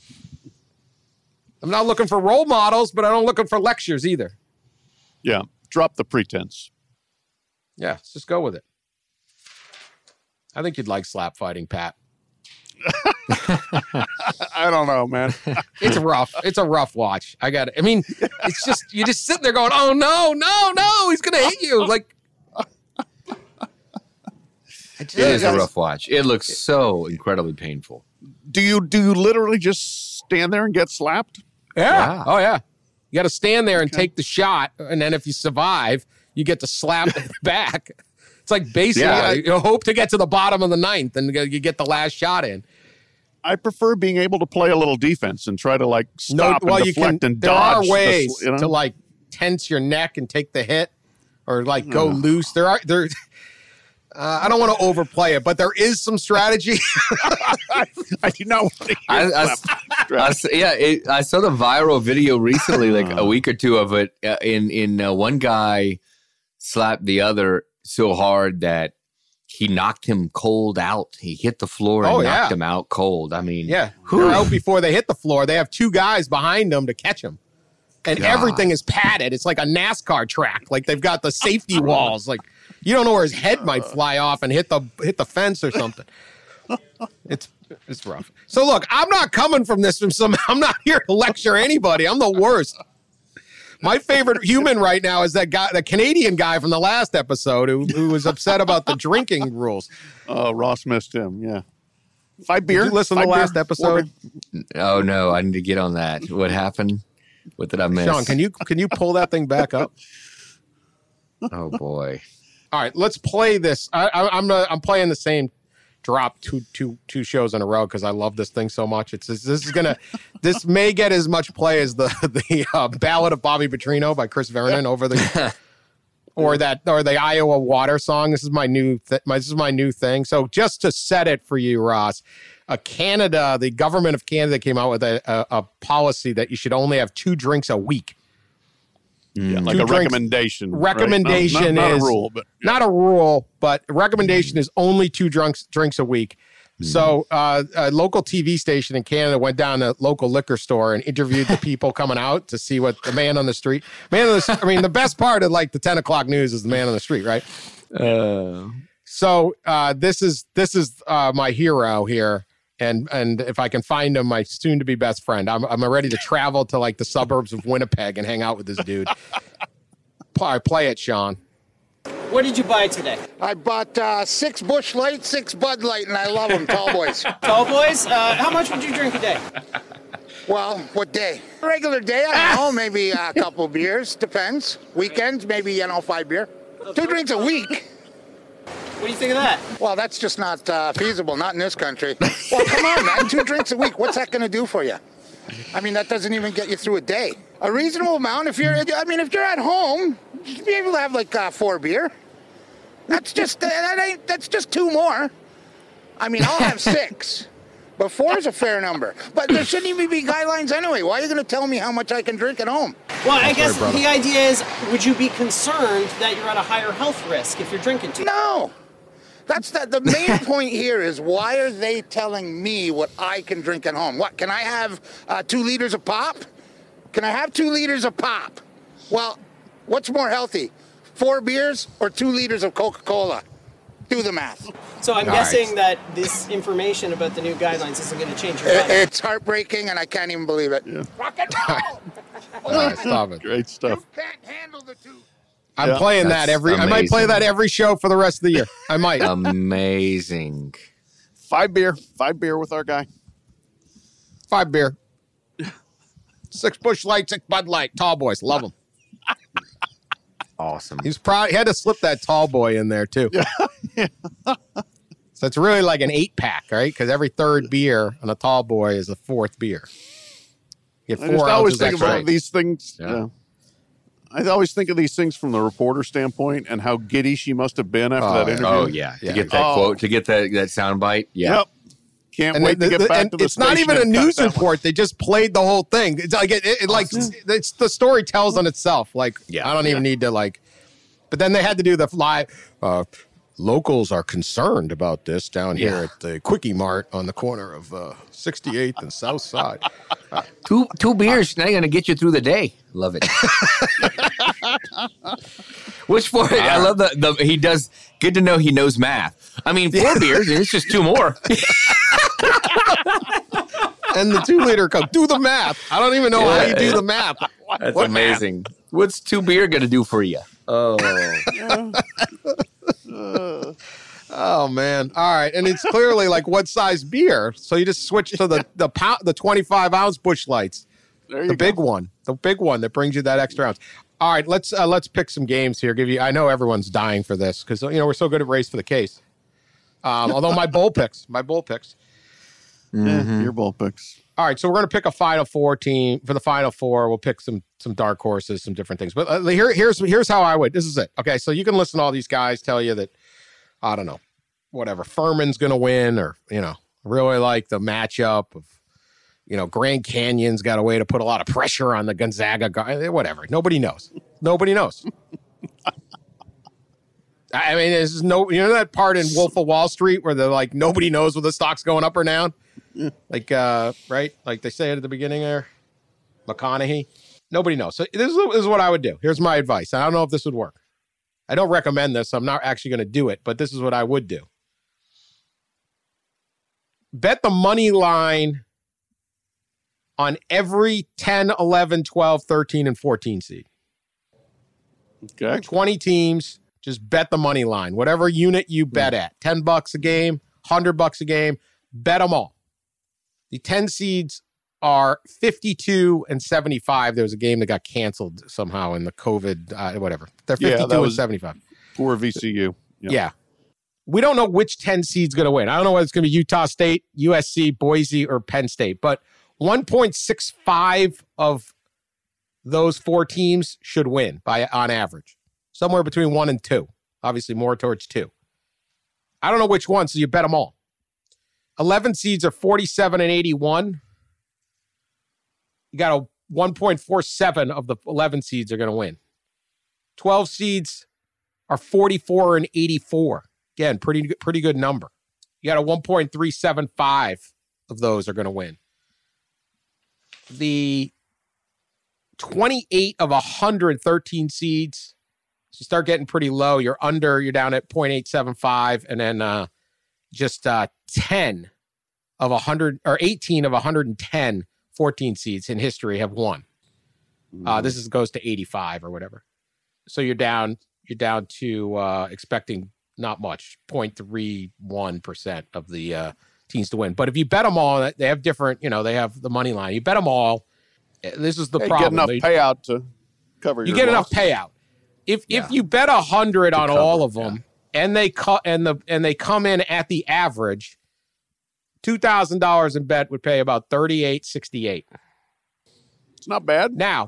I'm not looking for role models, but I don't looking for lectures either. Yeah, drop the pretense. Yeah, let's just go with it. I think you'd like slap fighting, Pat. I don't know, man. It's rough. It's a rough watch. I got it. I mean, it's just, you're just sitting there going, oh, no, no, no, he's going to hit you. Like, it is a rough watch. It looks so incredibly painful. Do you do you literally just stand there and get slapped? yeah. Wow. Oh, yeah. You got to stand there and take the shot. And then if you survive, you get to slap back. It's like basically, Yeah. uh, you hope to get to the bottom of the ninth and you get the last shot in. I prefer being able to play a little defense and try to like stop well, and you deflect can, and there dodge. are ways the, you know? to like tense your neck and take the hit or like go loose. There are, there, uh, I don't want to overplay it, but there is some strategy. I do not want to hear I, I, slap. I s- yeah, it, I saw the viral video recently, like a week or two of it. Uh, in in uh, one guy slapped the other so hard that he knocked him cold out. He hit the floor and Oh, knocked yeah. him out cold. I mean, Yeah, whew. they're out before they hit the floor. They have two guys behind them to catch them, and God. everything is padded. It's like a NASCAR track. Like they've got the safety walls. Like you don't know where his head might fly off and hit the hit the fence or something. It's it's rough. So look, I'm not coming from this from some. I'm not here to lecture anybody. I'm the worst. My favorite human right now is that guy, the Canadian guy from the last episode who, who was upset about the drinking rules. Oh, Ross missed him. Yeah. Five beer. Did you listen to Five the last beer? episode? Oh no, I need to get on that. What happened? What did I miss? Sean, can you can you pull that thing back up? Oh boy. All right, let's play this. I, I, I'm uh, I'm playing the same drop two two two shows in a row because I love this thing so much. It's this is gonna this may get as much play as the the uh, Ballad of Bobby Petrino by Chris Vernon over the or that or the Iowa water song. This is my new th- my this is my new thing. So just to set it for you, Ross, uh, Canada, the government of Canada came out with a, a, a policy that you should only have two drinks a week. Yeah, like Two a drinks- recommendation. right? Not- recommendation not, not is a rule, but not a rule, but a recommendation is only two drunks drinks a week. So uh, a local T V station in Canada went down to a local liquor store and interviewed the people coming out to see what the man on the street, man on the, I mean, the best part of like the ten o'clock news is the man on the street, right? Uh, So uh, this is this is uh, my hero here, and and if I can find him, my soon to be best friend. I'm I'm ready to travel to like the suburbs of Winnipeg and hang out with this dude. Play, play it, Sean. What did you buy today? I bought uh, six Busch Light, six Bud Light, and I love them, tall boys. Tall boys, uh, how much would you drink a day? Well, what day? Regular day, I don't know, maybe a couple beers, depends. Weekends, maybe, you know, five beer. Two drinks a week. What do you think of that? Well, that's just not uh, feasible, not in this country. Well, come on, man, two drinks a week, what's that going to do for you? I mean, that doesn't even get you through a day. A reasonable amount, if you're, I mean, if you're at home, you should be able to have like uh, four beer. That's just, that ain't, that's just two more. I mean, I'll have six. But four is a fair number. But there shouldn't even be guidelines anyway. Why are you going to tell me how much I can drink at home? Well, I guess brother. the idea is, would you be concerned that you're at a higher health risk if you're drinking too much? No. That's the, the main point here is why are they telling me what I can drink at home? What, can I have uh, two liters of pop? Can I have two liters of pop? Well, what's more healthy? Four beers or two liters of Coca-Cola? Do the math. So I'm All guessing right. that this information about the new guidelines isn't going to change your It, life. it's heartbreaking and I can't even believe it. Rock and roll! All right, stop it. great stuff. You can't handle the two. I'm Yeah. playing that That's every. I might play amazing. that every show for the rest of the year. I might. amazing. Five beer. Five beer with our guy. Five beer, six Busch Light, six Bud Light. Tall boys, love them. Awesome. He's proud. He had to slip that tall boy in there too. So it's really like an eight pack, right? Because every third beer on a tall boy is a fourth beer. You get I just four always ounces think extra. about these things. Yeah. Yeah. I always think of these things from the reporter standpoint and how giddy she must have been after Oh, that yeah. interview. Oh yeah. Yeah. To get that Oh. quote, to get that that sound bite. Yeah. Yep. Can't And wait the- to get the- back and to the it's not station even a and cut news that one. report. They just played the whole thing. It's like it, it, it like it's the story tells on itself. Like Yeah. I don't even need to like. But then they had to do the live. Uh, locals are concerned about this down here Yeah. at the Quickie Mart on the corner of uh, sixty-eighth and South Side. Two two beers, now you're gonna get you through the day. Love it. Which for I love the, the he does good to know he knows math. I mean, four beers and it's just two more. And the two liter cup. Do the math. I don't even know how Yeah. you do the math. That's What amazing. What's two beer gonna do for you? Oh, Oh man! All right, and it's clearly like what size beer. So you just switch to the the pound, the twenty-five ounce Busch Lights, There you the go. big one, the big one that brings you that extra ounce. All right, let's uh, let's pick some games here. Give you. I know everyone's dying for this because you know we're so good at race for the case. Um, although my bowl picks, my bowl picks. Yeah, your bull picks. All right, so we're going to pick a Final Four team for the Final Four. We'll pick some some dark horses, some different things. But uh, here, here's here's how I would. This is it. Okay, so you can listen to all these guys tell you that I don't know, whatever Furman's going to win, or you know, really like the matchup of you know Grand Canyon's got a way to put a lot of pressure on the Gonzaga guy. Whatever, nobody knows. Nobody knows. I mean, there's no you know that part in Wolf of Wall Street where they're like nobody knows whether the stock's going up or down. Like, uh, right? Like they say it at the beginning there. McConaughey. Nobody knows. So this is, this is what I would do. Here's my advice. I don't know if this would work. I don't recommend this. So I'm not actually going to do it, but this is what I would do. Bet the money line on every ten, eleven, twelve, thirteen, and fourteen seed. Okay. twenty teams. Just bet the money line. Whatever unit you bet at. ten bucks a game, one hundred bucks a game. Bet them all. The ten seeds are fifty-two and seventy-five. There was a game that got canceled somehow in the COVID, uh, whatever. They're Yeah, that fifty-two and was- seventy-five. Poor V C U. Yep. Yeah. We don't know which ten seed's going to win. I don't know whether it's going to be Utah State, U S C, Boise, or Penn State. But one point six five of those four teams should win by on average. Somewhere between one and two. Obviously more towards two. I don't know which one, so you bet them all. eleven seeds are forty-seven and eighty-one. You got a one point four seven of the eleven seeds are going to win. twelve seeds are forty-four and eighty-four. Again, pretty pretty good number. You got a one point three seven five of those are going to win. The twenty-eight of one hundred thirteen seeds, so you start getting pretty low. You're under, you're down at zero point eight seven five, and then uh, just uh, ten of one hundred or eighteen of one hundred ten fourteen seeds in history have won. Uh, this is goes to eighty-five or whatever. So you're down, you're down to uh, expecting not much, zero point three one percent of the uh, teams to win. But if you bet them all, they have different, you know, they have the money line. You bet them all. This is the Hey, problem. get enough They- payout to cover you your get enough loss. payout. If Yeah. if you bet a hundred on cover, all of them, and they cut and the and they come in at the average, two thousand dollars in bet would pay about thirty eight sixty eight. It's not bad. Now,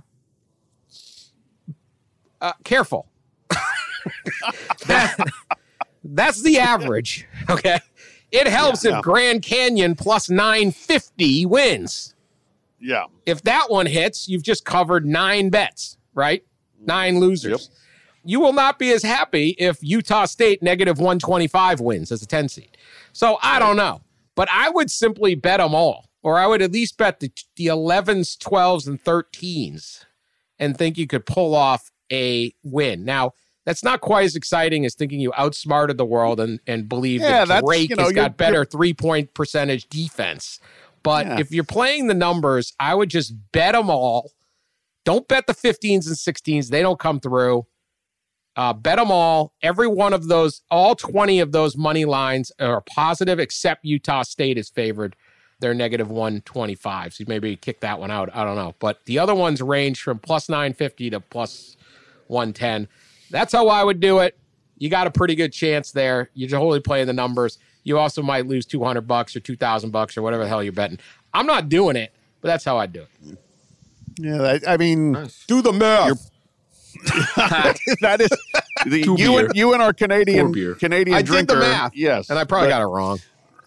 uh, careful. That- that's the average. Okay, it helps Yeah. if Grand Canyon plus nine fifty wins. Yeah. If that one hits, you've just covered nine bets, right? Nine losers. Yep. You will not be as happy if Utah State negative one twenty-five wins as a ten seed. So I don't know, but I would simply bet them all, or I would at least bet the, the elevens, twelves, and thirteens and think you could pull off a win. Now, that's not quite as exciting as thinking you outsmarted the world and, and believe Yeah, that that's, Drake you know, has you're- got better three-point percentage defense. But Yeah. if you're playing the numbers, I would just bet them all. Don't bet the fifteens and sixteens. They don't come through. Uh, bet them all. Every one of those, all twenty of those money lines are positive, except Utah State is favored. They're negative one twenty-five. So maybe kick that one out. I don't know. But the other ones range from plus nine fifty to plus one ten. That's how I would do it. You got a pretty good chance there. You're totally playing the numbers. You also might lose two hundred bucks or two thousand bucks or whatever the hell you're betting. I'm not doing it, but that's how I do it. Yeah. That, I mean, Do the math. that is the, Two you beer. and you and our Four Canadian beer. Canadian I did the drinker. math. Yes, And I probably but- got it wrong. right.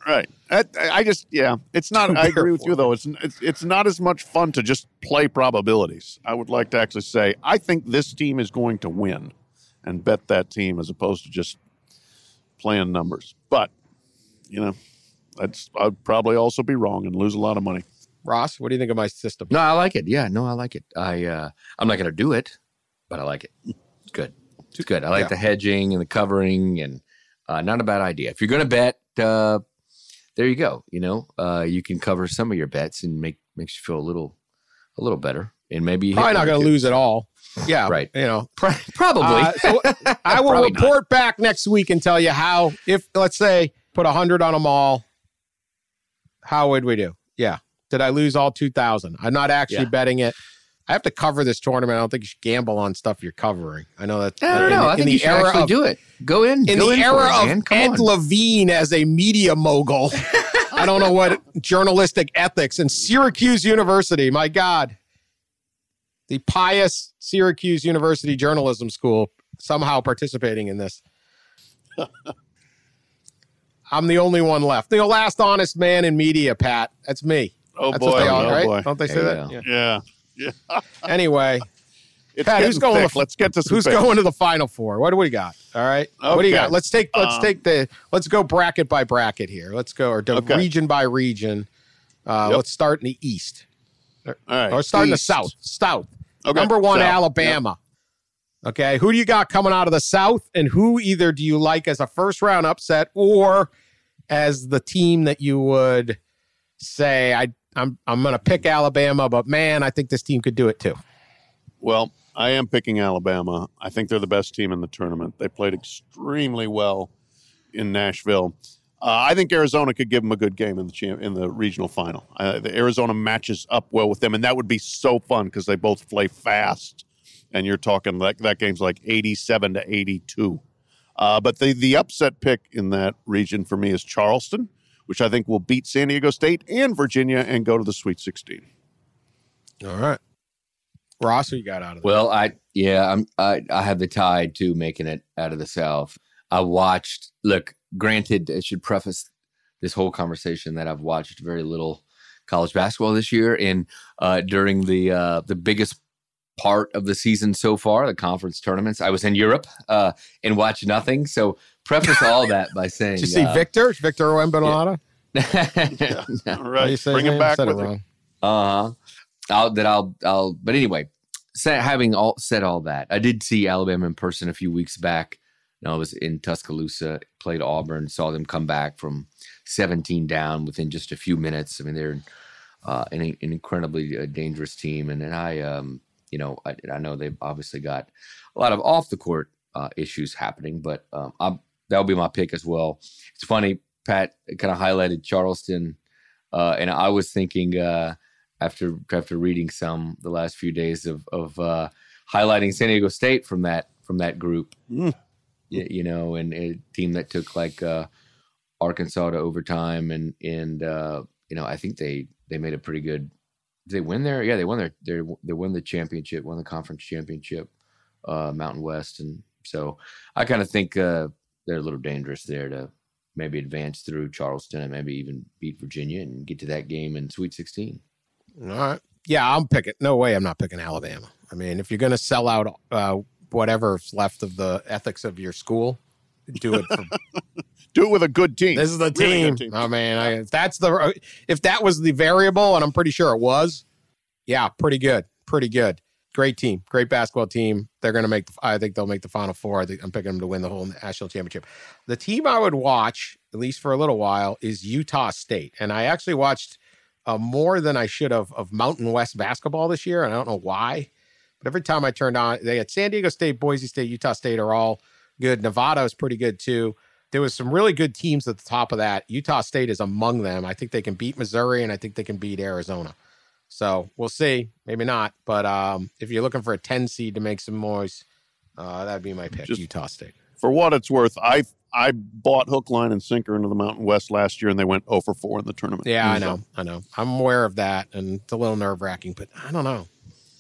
I, I just, yeah, it's not. I agree with you though. It's, it's it's not as much fun to just play probabilities. I would like to actually say I think this team is going to win, and bet that team as opposed to just playing numbers. But you know, that's I'd probably also be wrong and lose a lot of money. Ross, what do you think of my system? No, I like it. Yeah, no, I like it. I uh, I'm not going to do it, but I like it. It's good. It's good. I like Yeah. the hedging and the covering, and uh, not a bad idea. If you're going to bet, uh, there you go. You know, uh, you can cover some of your bets and make makes you feel a little a little better, and maybe you hit Probably not one or going to two. lose it all. Yeah, Right. You know, Pro- Probably. Uh, so I will Probably not. report back next week and tell you how. If let's say put a hundred on them all, how would we do? Yeah. Did I lose all two thousand? I'm not actually Yeah. betting it. I have to cover this tournament. I don't think you should gamble on stuff you're covering. I know that. I don't in know. the- I in think the you should era actually of, do it. Go in. In Go the in era for it, man. of Come Ed on. Levine as a media mogul, I don't know what journalistic ethics and Syracuse University. My God, the pious Syracuse University Journalism School somehow participating in this. I'm the only one left. The last honest man in media, Pat. That's me. Oh That's boy, what they are, oh right? boy. Don't they say There that? you Yeah. Yeah, yeah. Anyway, It's Pat, who's getting going thick. to- Let's get to some who's picks. going to the Final Four? What do we got? All right. What do you Okay. got? Let's take let's Um, take the let's go bracket by bracket here. Let's go or do Okay. region by region. Uh, Yep. Let's start in the East. All right. Or start in the East. South. South. Okay. Number one, South. Alabama. Okay. Who do you got coming out of the South? And who either do you like as a first round upset or as the team that you would say, I, I'm I'm gonna pick Alabama, but man, I think this team could do it too. Well, I am picking Alabama. I think they're the best team in the tournament. They played extremely well in Nashville. Uh, I think Arizona could give them a good game in the champ- in the regional final. Uh, the Arizona matches up well with them, and that would be so fun because they both play fast. And you're talking like that game's like eighty-seven to eighty-two. Uh, but the the upset pick in that region for me is Charleston, which I think will beat San Diego State and Virginia and go to the Sweet sixteen. All right. Ross, who you got out of there? Well, I yeah, I'm I, I have the Tide too making it out of the South. I watched. Look, granted, I should preface this whole conversation that I've watched very little college basketball this year, and uh, during the uh, the biggest part of the season so far, the conference tournaments, I was in Europe uh, and watched nothing. So preface all that by saying, Did you see uh, Victor? Victor Wembanyama? no. All How right, you say bring his him name? back Said it with you. wrong. Uh-huh. I'll, that I'll, I'll, but anyway, sa- having all said all that, I did see Alabama in person a few weeks back. You know, I was in Tuscaloosa, played Auburn, saw them come back from seventeen down within just a few minutes. I mean, they're uh, an, an incredibly uh, dangerous team. And then I, um, you know, I, I know they've obviously got a lot of off the court uh, issues happening, but um, I'm, that'll be my pick as well. It's funny, Pat kind of highlighted Charleston, uh, and I was thinking, uh, after after reading some the last few days of of uh, highlighting San Diego State from that from that group, Mm. you, you know, and a team that took like uh, Arkansas to overtime, and and uh, you know, I think they they made a pretty good. Did they win there? Yeah, they won their they they won the championship, won the conference championship, uh, Mountain West, and so I kind of think uh, they're a little dangerous there to maybe advance through Charleston and maybe even beat Virginia and get to that game in Sweet sixteen. All right. Yeah, I'm picking. No way I'm not picking Alabama. I mean, if you're going to sell out uh, whatever's left of the ethics of your school, do it for Do it with a good team. this is the Really team. good team. Oh, man. I, if that's the, if that was the variable, and I'm pretty sure it was, yeah, pretty good. Pretty good. Great team. Great basketball team. They're going to make, the, I think they'll make the Final Four. I think I'm picking them to win the whole national championship. The team I would watch, at least for a little while, is Utah State. And I actually watched uh, more than I should have of Mountain West basketball this year. And I don't know why. But every time I turned on, they had San Diego State, Boise State, Utah State are all good. Nevada is pretty good too. There was some really good teams at the top of that. Utah State is among them. I think they can beat Missouri, and I think they can beat Arizona. So we'll see. Maybe not. But um, if you're looking for a ten seed to make some noise, uh, that'd be my pick, Just- Utah State. For what it's worth, I I bought hook, line, and sinker into the Mountain West last year, and they went oh for four in the tournament. Yeah, I So, know. I know. I'm aware of that, and it's a little nerve-wracking, but I don't know.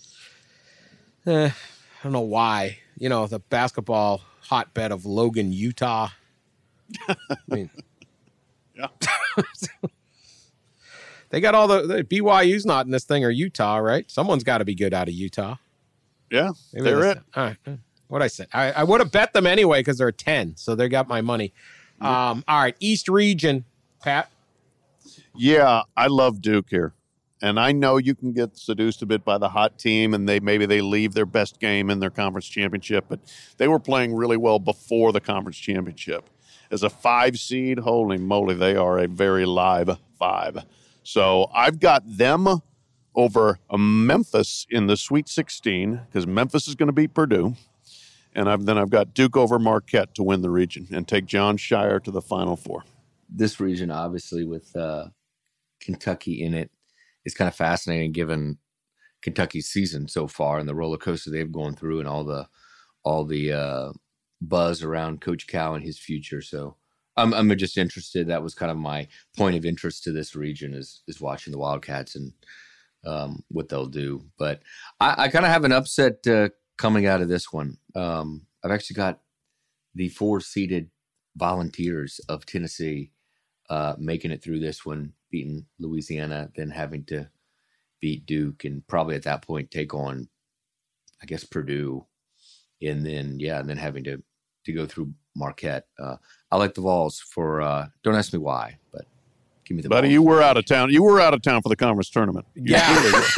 Eh, I don't know why. You know, the basketball hotbed of Logan, Utah. I mean, Yeah. They got all the, the B Y U's not in this thing, or Utah, right? Someone's got to be good out of Utah. Yeah, Maybe they're that's it. All right. What I said, I, I would have bet them anyway because they're ten, so they got my money. Um, all right, East Region, Pat. Yeah, I love Duke here. And I know you can get seduced a bit by the hot team, and they maybe they leave their best game in their conference championship, but they were playing really well before the conference championship. As a five seed, holy moly, they are a very live five. So I've got them over Memphis in the Sweet sixteen because Memphis is going to beat Purdue. And I've, then I've got Duke over Marquette to win the region and take John Shire to the Final Four. This region, obviously, with uh, Kentucky in it, is kind of fascinating given Kentucky's season so far and the roller coaster they've gone through and all the all the uh, buzz around Coach Cal and his future. So I'm I'm just interested. That was kind of my point of interest to this region is is watching the Wildcats and um, what they'll do. But I, I kind of have an upset uh, coming out of this one. Um, I've actually got the four-seeded Volunteers of Tennessee uh, making it through this one, beating Louisiana, then having to beat Duke, and probably at that point take on, I guess, Purdue, and then yeah, and then having to to go through Marquette. Uh, I like the Vols for. Uh, don't ask me why, but give me the. Buddy, Vols. you were out of town. You were out of town for the conference tournament. You Yeah. really were.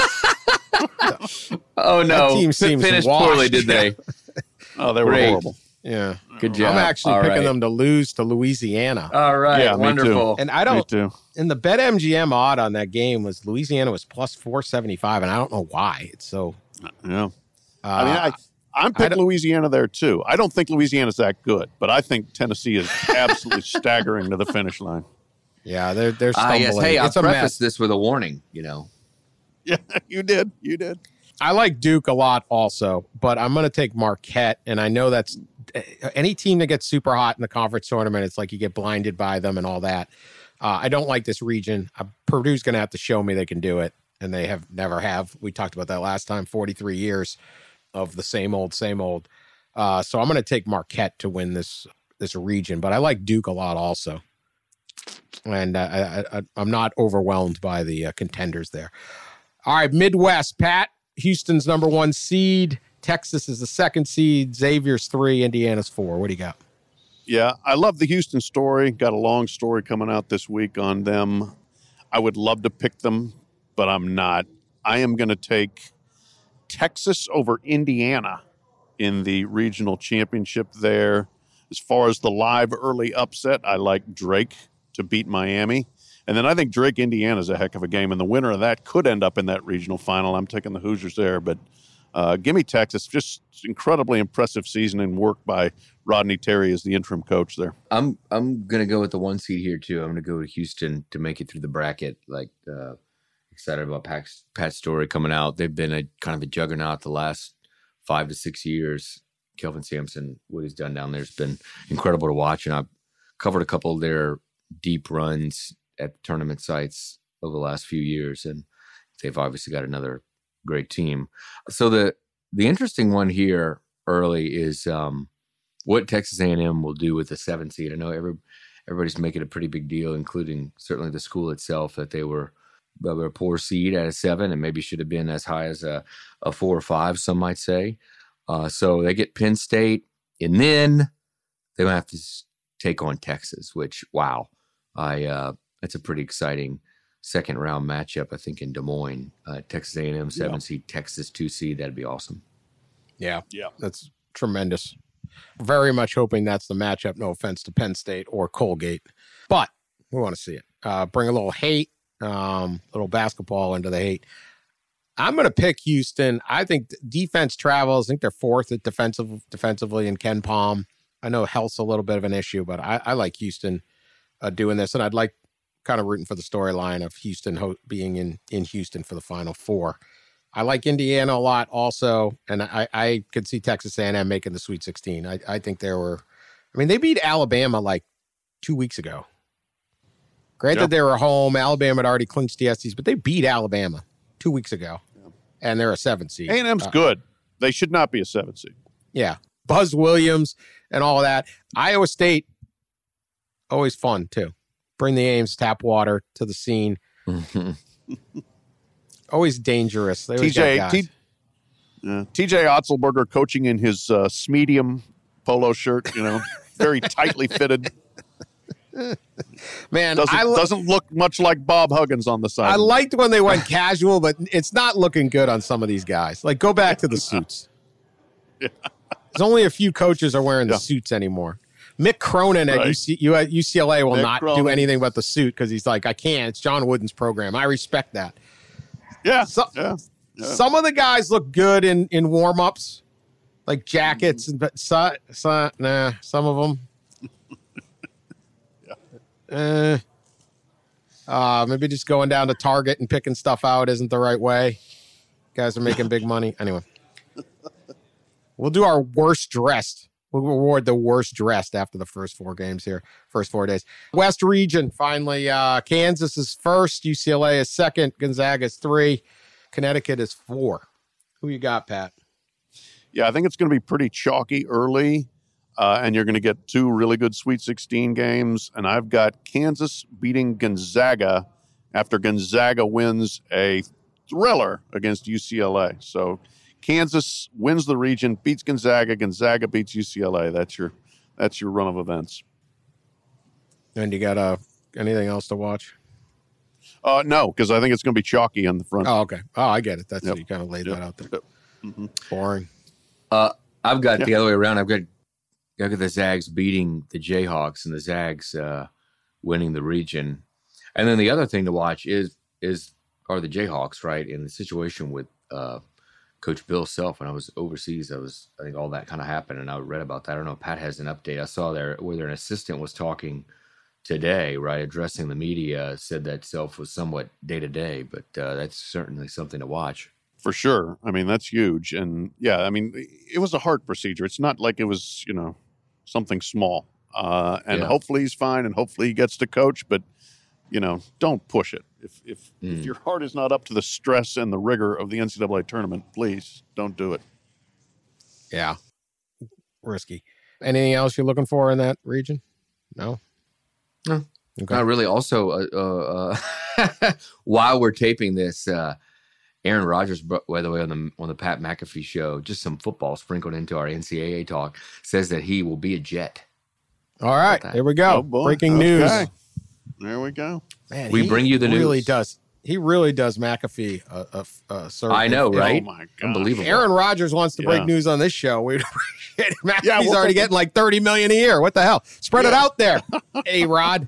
Oh no, That team seems finished washed. poorly, did they? Oh, they were Great. horrible. Yeah. Good job. I'm actually All picking right. them to lose to Louisiana. All right, Yeah, me too. wonderful. And I Me don't, too. in the BetMGM odd on that game was Louisiana was plus four seventy-five, and I don't know why. It's so. Yeah. Uh, I mean, I, I'm I picking don't- Louisiana there too. I don't think Louisiana's that good, but I think Tennessee is absolutely staggering to the finish line. yeah, they're they're Ah, stumbling. yes. Hey, I'll it's a preface mess. this with a warning. You know, Yeah, you did. You did. I like Duke a lot also, but I'm going to take Marquette, and I know that's any team that gets super hot in the conference tournament. It's like you get blinded by them and all that. Uh, I don't like this region. Uh, Purdue's going to have to show me they can do it, and they have never have. We talked about that last time. forty-three years of the same old, same old. Uh, so I'm going to take Marquette to win this this region, but I like Duke a lot also, and uh, I, I, I'm not overwhelmed by the uh, contenders there. All right, Midwest, Pat. Houston's number one seed. Texas is the second seed. Xavier's three. Indiana's four. What do you got? Yeah, I love the Houston story. Got a long story coming out this week on them. I would love to pick them, but I'm not. I am going to take Texas over Indiana in the regional championship there. As far as the live early upset, I like Drake to beat Miami. And then I think Drake, Indiana is a heck of a game. And the winner of that could end up in that regional final. I'm taking the Hoosiers there. But uh, give me Texas. Just incredibly impressive season and work by Rodney Terry as the interim coach there. I'm I'm gonna go with the one seed here too. I'm gonna go with Houston to make it through the bracket. Like uh, excited about Pat's, Pat's story coming out. They've been a kind of a juggernaut the last five to six years. Kelvin Sampson, what he's done down there has been incredible to watch. And I've covered a couple of their deep runs at tournament sites over the last few years, and they've obviously got another great team. So the the interesting one here early is um, what Texas A and M will do with the seven seed. I know every everybody's making a pretty big deal, including certainly the school itself, that they were, they were a poor seed at a seven and maybe should have been as high as a, a four or five, some might say. Uh, so they get Penn State, and then they have to take on Texas, which, wow, I uh, that's a pretty exciting second round matchup, I think, in Des Moines. Uh, Texas A and M seven yeah. seed, Texas two seed. That'd be awesome. Yeah, yeah, that's tremendous. Very much hoping that's the matchup. No offense to Penn State or Colgate, but we want to see it. Uh, bring a little hate, um, little basketball into the hate. I'm going to pick Houston. I think defense travels. I think they're fourth at defensive defensively in Ken Palm. I know health's a little bit of an issue, but I, I like Houston uh, doing this, and I'd like kind of rooting for the storyline of Houston ho- being in, in Houston for the Final Four. I like Indiana a lot also, and I, I could see Texas A and M making the Sweet sixteen. I, I think there were, I mean, they beat Alabama like two weeks ago. Granted, yep. they were home. Alabama had already clinched the S E C, but they beat Alabama two weeks ago, yep. and they're a seven seed. A and M's uh, good. They should not be a seven seed. Yeah. Buzz Williams and all of that. Iowa State, always fun too. Bring the Ames tap water to the scene. Always dangerous. They always T J got guys. T, uh, T J Otzelberger coaching in his uh, medium polo shirt, you know, very tightly fitted. Man, doesn't, I li- doesn't look much like Bob Huggins on the side. I liked when they went casual, but it's not looking good on some of these guys. Like, go back to the suits. Yeah. There's only a few coaches are wearing the Yeah. suits anymore. Mick Cronin at Right. U C, you at U C L A will Mick not do Cronin. anything but the suit because he's like, I can't. It's John Wooden's program. I respect that. Yeah, So, yeah, yeah. Some of the guys look good in, in warm-ups, like jackets, and but so, so, nah, some of them. Uh, uh, maybe just going down to Target and picking stuff out isn't the right way. Guys are making big money. Anyway, we'll do our worst dressed. We'll reward the worst dressed after the first four games here, first four days. West region, finally, uh, Kansas is first. U C L A is second. Gonzaga is three. Connecticut is four. Who you got, Pat? Yeah, I think it's going to be pretty chalky early. Uh, and you're going to get two really good Sweet sixteen games. And I've got Kansas beating Gonzaga after Gonzaga wins a thriller against U C L A. So Kansas wins the region, beats Gonzaga. Gonzaga beats U C L A. That's your that's your run of events. And you got uh, anything else to watch? Uh, no, because I think it's going to be chalky on the front. Oh, okay. Oh, I get it. That's Yep. what you kind of laid Yep. that out there. Yep. Mm-hmm. Boring. Uh, I've got Yeah. the other way around. I've got I've got the Zags beating the Jayhawks and the Zags uh, winning the region. And then the other thing to watch is is are the Jayhawks, right? In the situation with uh, Coach Bill Self. When I was overseas, I was I think all that kind of happened, and I read about that. I don't know if Pat has an update. I saw there where their assistant was talking today, right, addressing the media, said that Self was somewhat day to day, but uh, that's certainly something to watch. For sure. I mean, that's huge. And yeah, I mean, it was a heart procedure. It's not like it was, you know, something small. Uh, and Yeah. hopefully he's fine and hopefully he gets to coach, but, you know, don't push it. If, if, Mm. if your heart is not up to the stress and the rigor of the N C double A tournament, please don't do it. Yeah. Risky. Anything else you're looking for in that region? No? No. Okay. Not really. Also, uh, uh, while we're taping this, uh, Aaron Rodgers, by the way, on the on the Pat McAfee show, just some football sprinkled into our N C double A talk, says that he will be a Jet. All right. that? Here we go. Oh, boy. Breaking Okay. news. There we go. Man, We he bring you the really news. does. He really does McAfee a, a, a service. I know, If- right? Oh, my God. Unbelievable. Aaron Rodgers wants to break Yeah. news on this show. We'd appreciate it. McAfee's Yeah, we'll already take it. getting like thirty million a year. What the hell? Spread it Yeah. out there, A-Rod.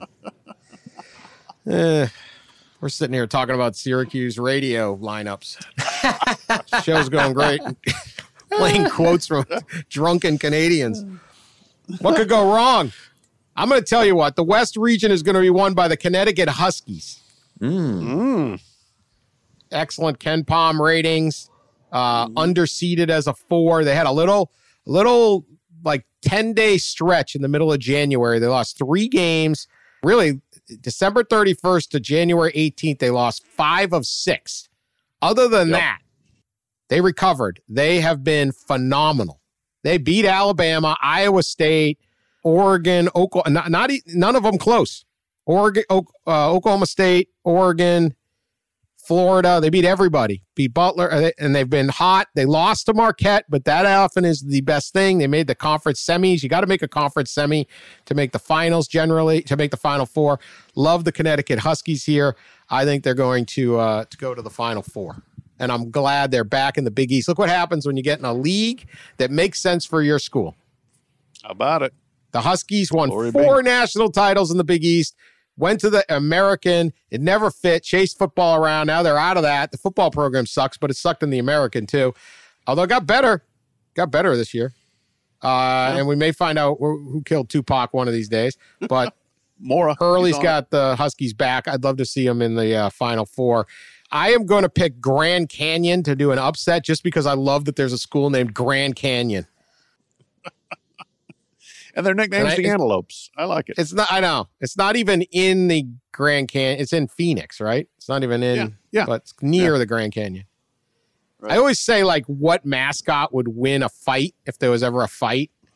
Eh, we're sitting here talking about Syracuse radio lineups. Show's going great. Playing quotes from drunken Canadians. What could go wrong? I'm going to tell you what. The West region is going to be won by the Connecticut Huskies. Mm. Mm. Excellent Ken Palm ratings. Uh, underseeded as a four. They had a little, little like ten day stretch in the middle of January. They lost three games. Really, December thirty-first to January eighteenth, they lost five of six. Other than Yep. that, they recovered. They have been phenomenal. They beat Alabama, Iowa State, Oregon, Oklahoma. Not, not e- none of them close. Oregon, uh, Oklahoma State, Oregon, Florida. They beat everybody. Beat Butler, uh, and they've been hot. They lost to Marquette, but that often is the best thing. They made the conference semis. You got to make a conference semi to make the finals generally, to make the Final Four. Love the Connecticut Huskies here. I think they're going to uh, to go to the Final Four. And I'm glad they're back in the Big East. Look what happens when you get in a league that makes sense for your school. How about it? The Huskies won Glory four national titles in the Big East, went to the American. It never fit, chased football around. Now they're out of that. The football program sucks, but it sucked in the American too. Although it got better, got better this year. Uh, And we may find out who who killed Tupac one of these days. But Mora. Hurley's he's on got the Huskies back. I'd love to see him in the uh, Final Four. I am going to pick Grand Canyon to do an upset just because I love that there's a school named Grand Canyon. it. And their nickname's And I- the Antelopes. I like it. It's not, I know. It's not even in the Grand Canyon. It's in Phoenix, right? It's not even in, Yeah, yeah. but it's near Yeah. the Grand Canyon. Right. I always say, like, what mascot would win a fight if there was ever a fight?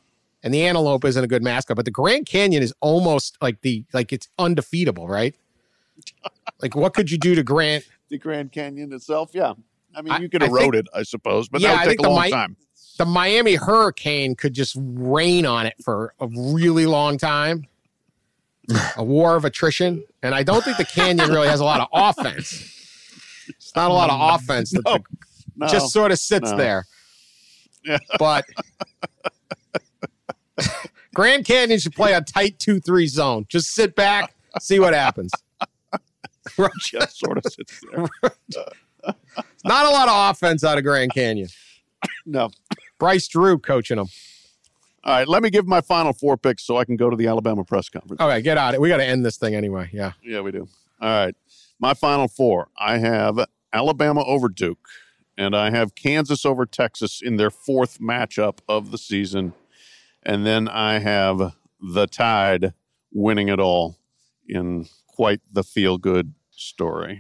And the antelope isn't a good mascot, but the Grand Canyon is almost like the like it's undefeatable, right? Like, what could you do to Grand? The Grand Canyon itself, yeah. I mean, I- you could I erode think- it, I suppose, but Yeah, that I would take think a the long Mi- time. The Miami Hurricane could just rain on it for a really long time. A war of attrition. And I don't think the canyon really has a lot of offense. It's not a lot of offense. That No, the- no, just sort of sits no. there. Yeah. But Grand Canyon should play a tight two three zone. Just sit back, see what happens. just sort of sits there. Not a lot of offense out of Grand Canyon. No. Bryce Drew coaching them. All right, let me give my final four picks so I can go to the Alabama press conference. Okay, get out of it. We got to end this thing anyway. Yeah. Yeah, we do. All right. My final four. I have Alabama over Duke, and I have Kansas over Texas in their fourth matchup of the season. And then I have the Tide winning it all in quite the feel-good story.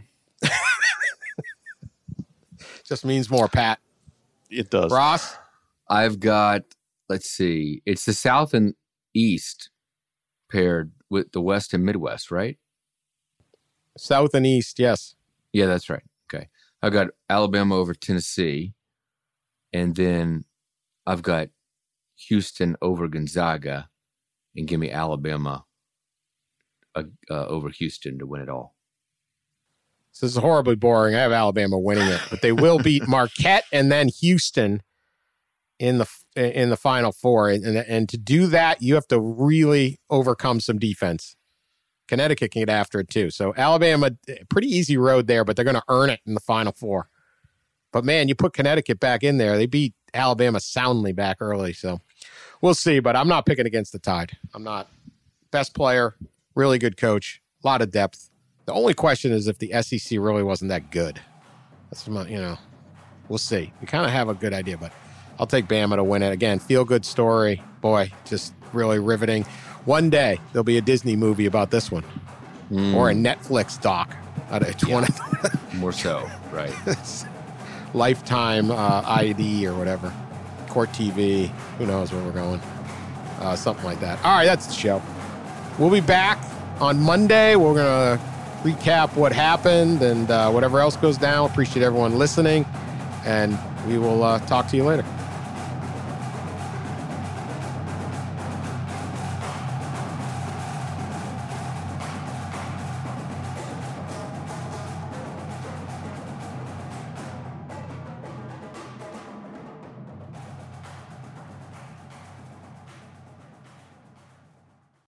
Just means more, Pat. It does. Ross? I've got, let's see, it's the South and East paired with the West and Midwest, right? South and East, yes. Yeah, that's right. Okay. I've got Alabama over Tennessee. And then I've got Houston over Gonzaga. And give me Alabama uh, uh, over Houston to win it all. This is horribly boring. I have Alabama winning it, but they will beat Marquette and then Houston in the in the Final Four. And, and, and to do that, you have to really overcome some defense. Connecticut can get after it too. So Alabama, pretty easy road there, but they're going to earn it in the Final Four. But man, you put Connecticut back in there. They beat Alabama soundly back early. So we'll see, but I'm not picking against the Tide. I'm not. Best player, really good coach, a lot of depth. The only question is if the S E C really wasn't that good. That's my, you know, we'll see. We kind of have a good idea, but I'll take Bama to win it. Again, feel good story. Boy, just really riveting. One day there'll be a Disney movie about this one Mm, or a Netflix doc. Out of twenty more so, right? Lifetime uh, I D or whatever. Court T V. Who knows where we're going. Uh, something like that. All right, that's the show. We'll be back on Monday. We're going to recap what happened and uh, whatever else goes down. Appreciate everyone listening, and we will uh, talk to you later.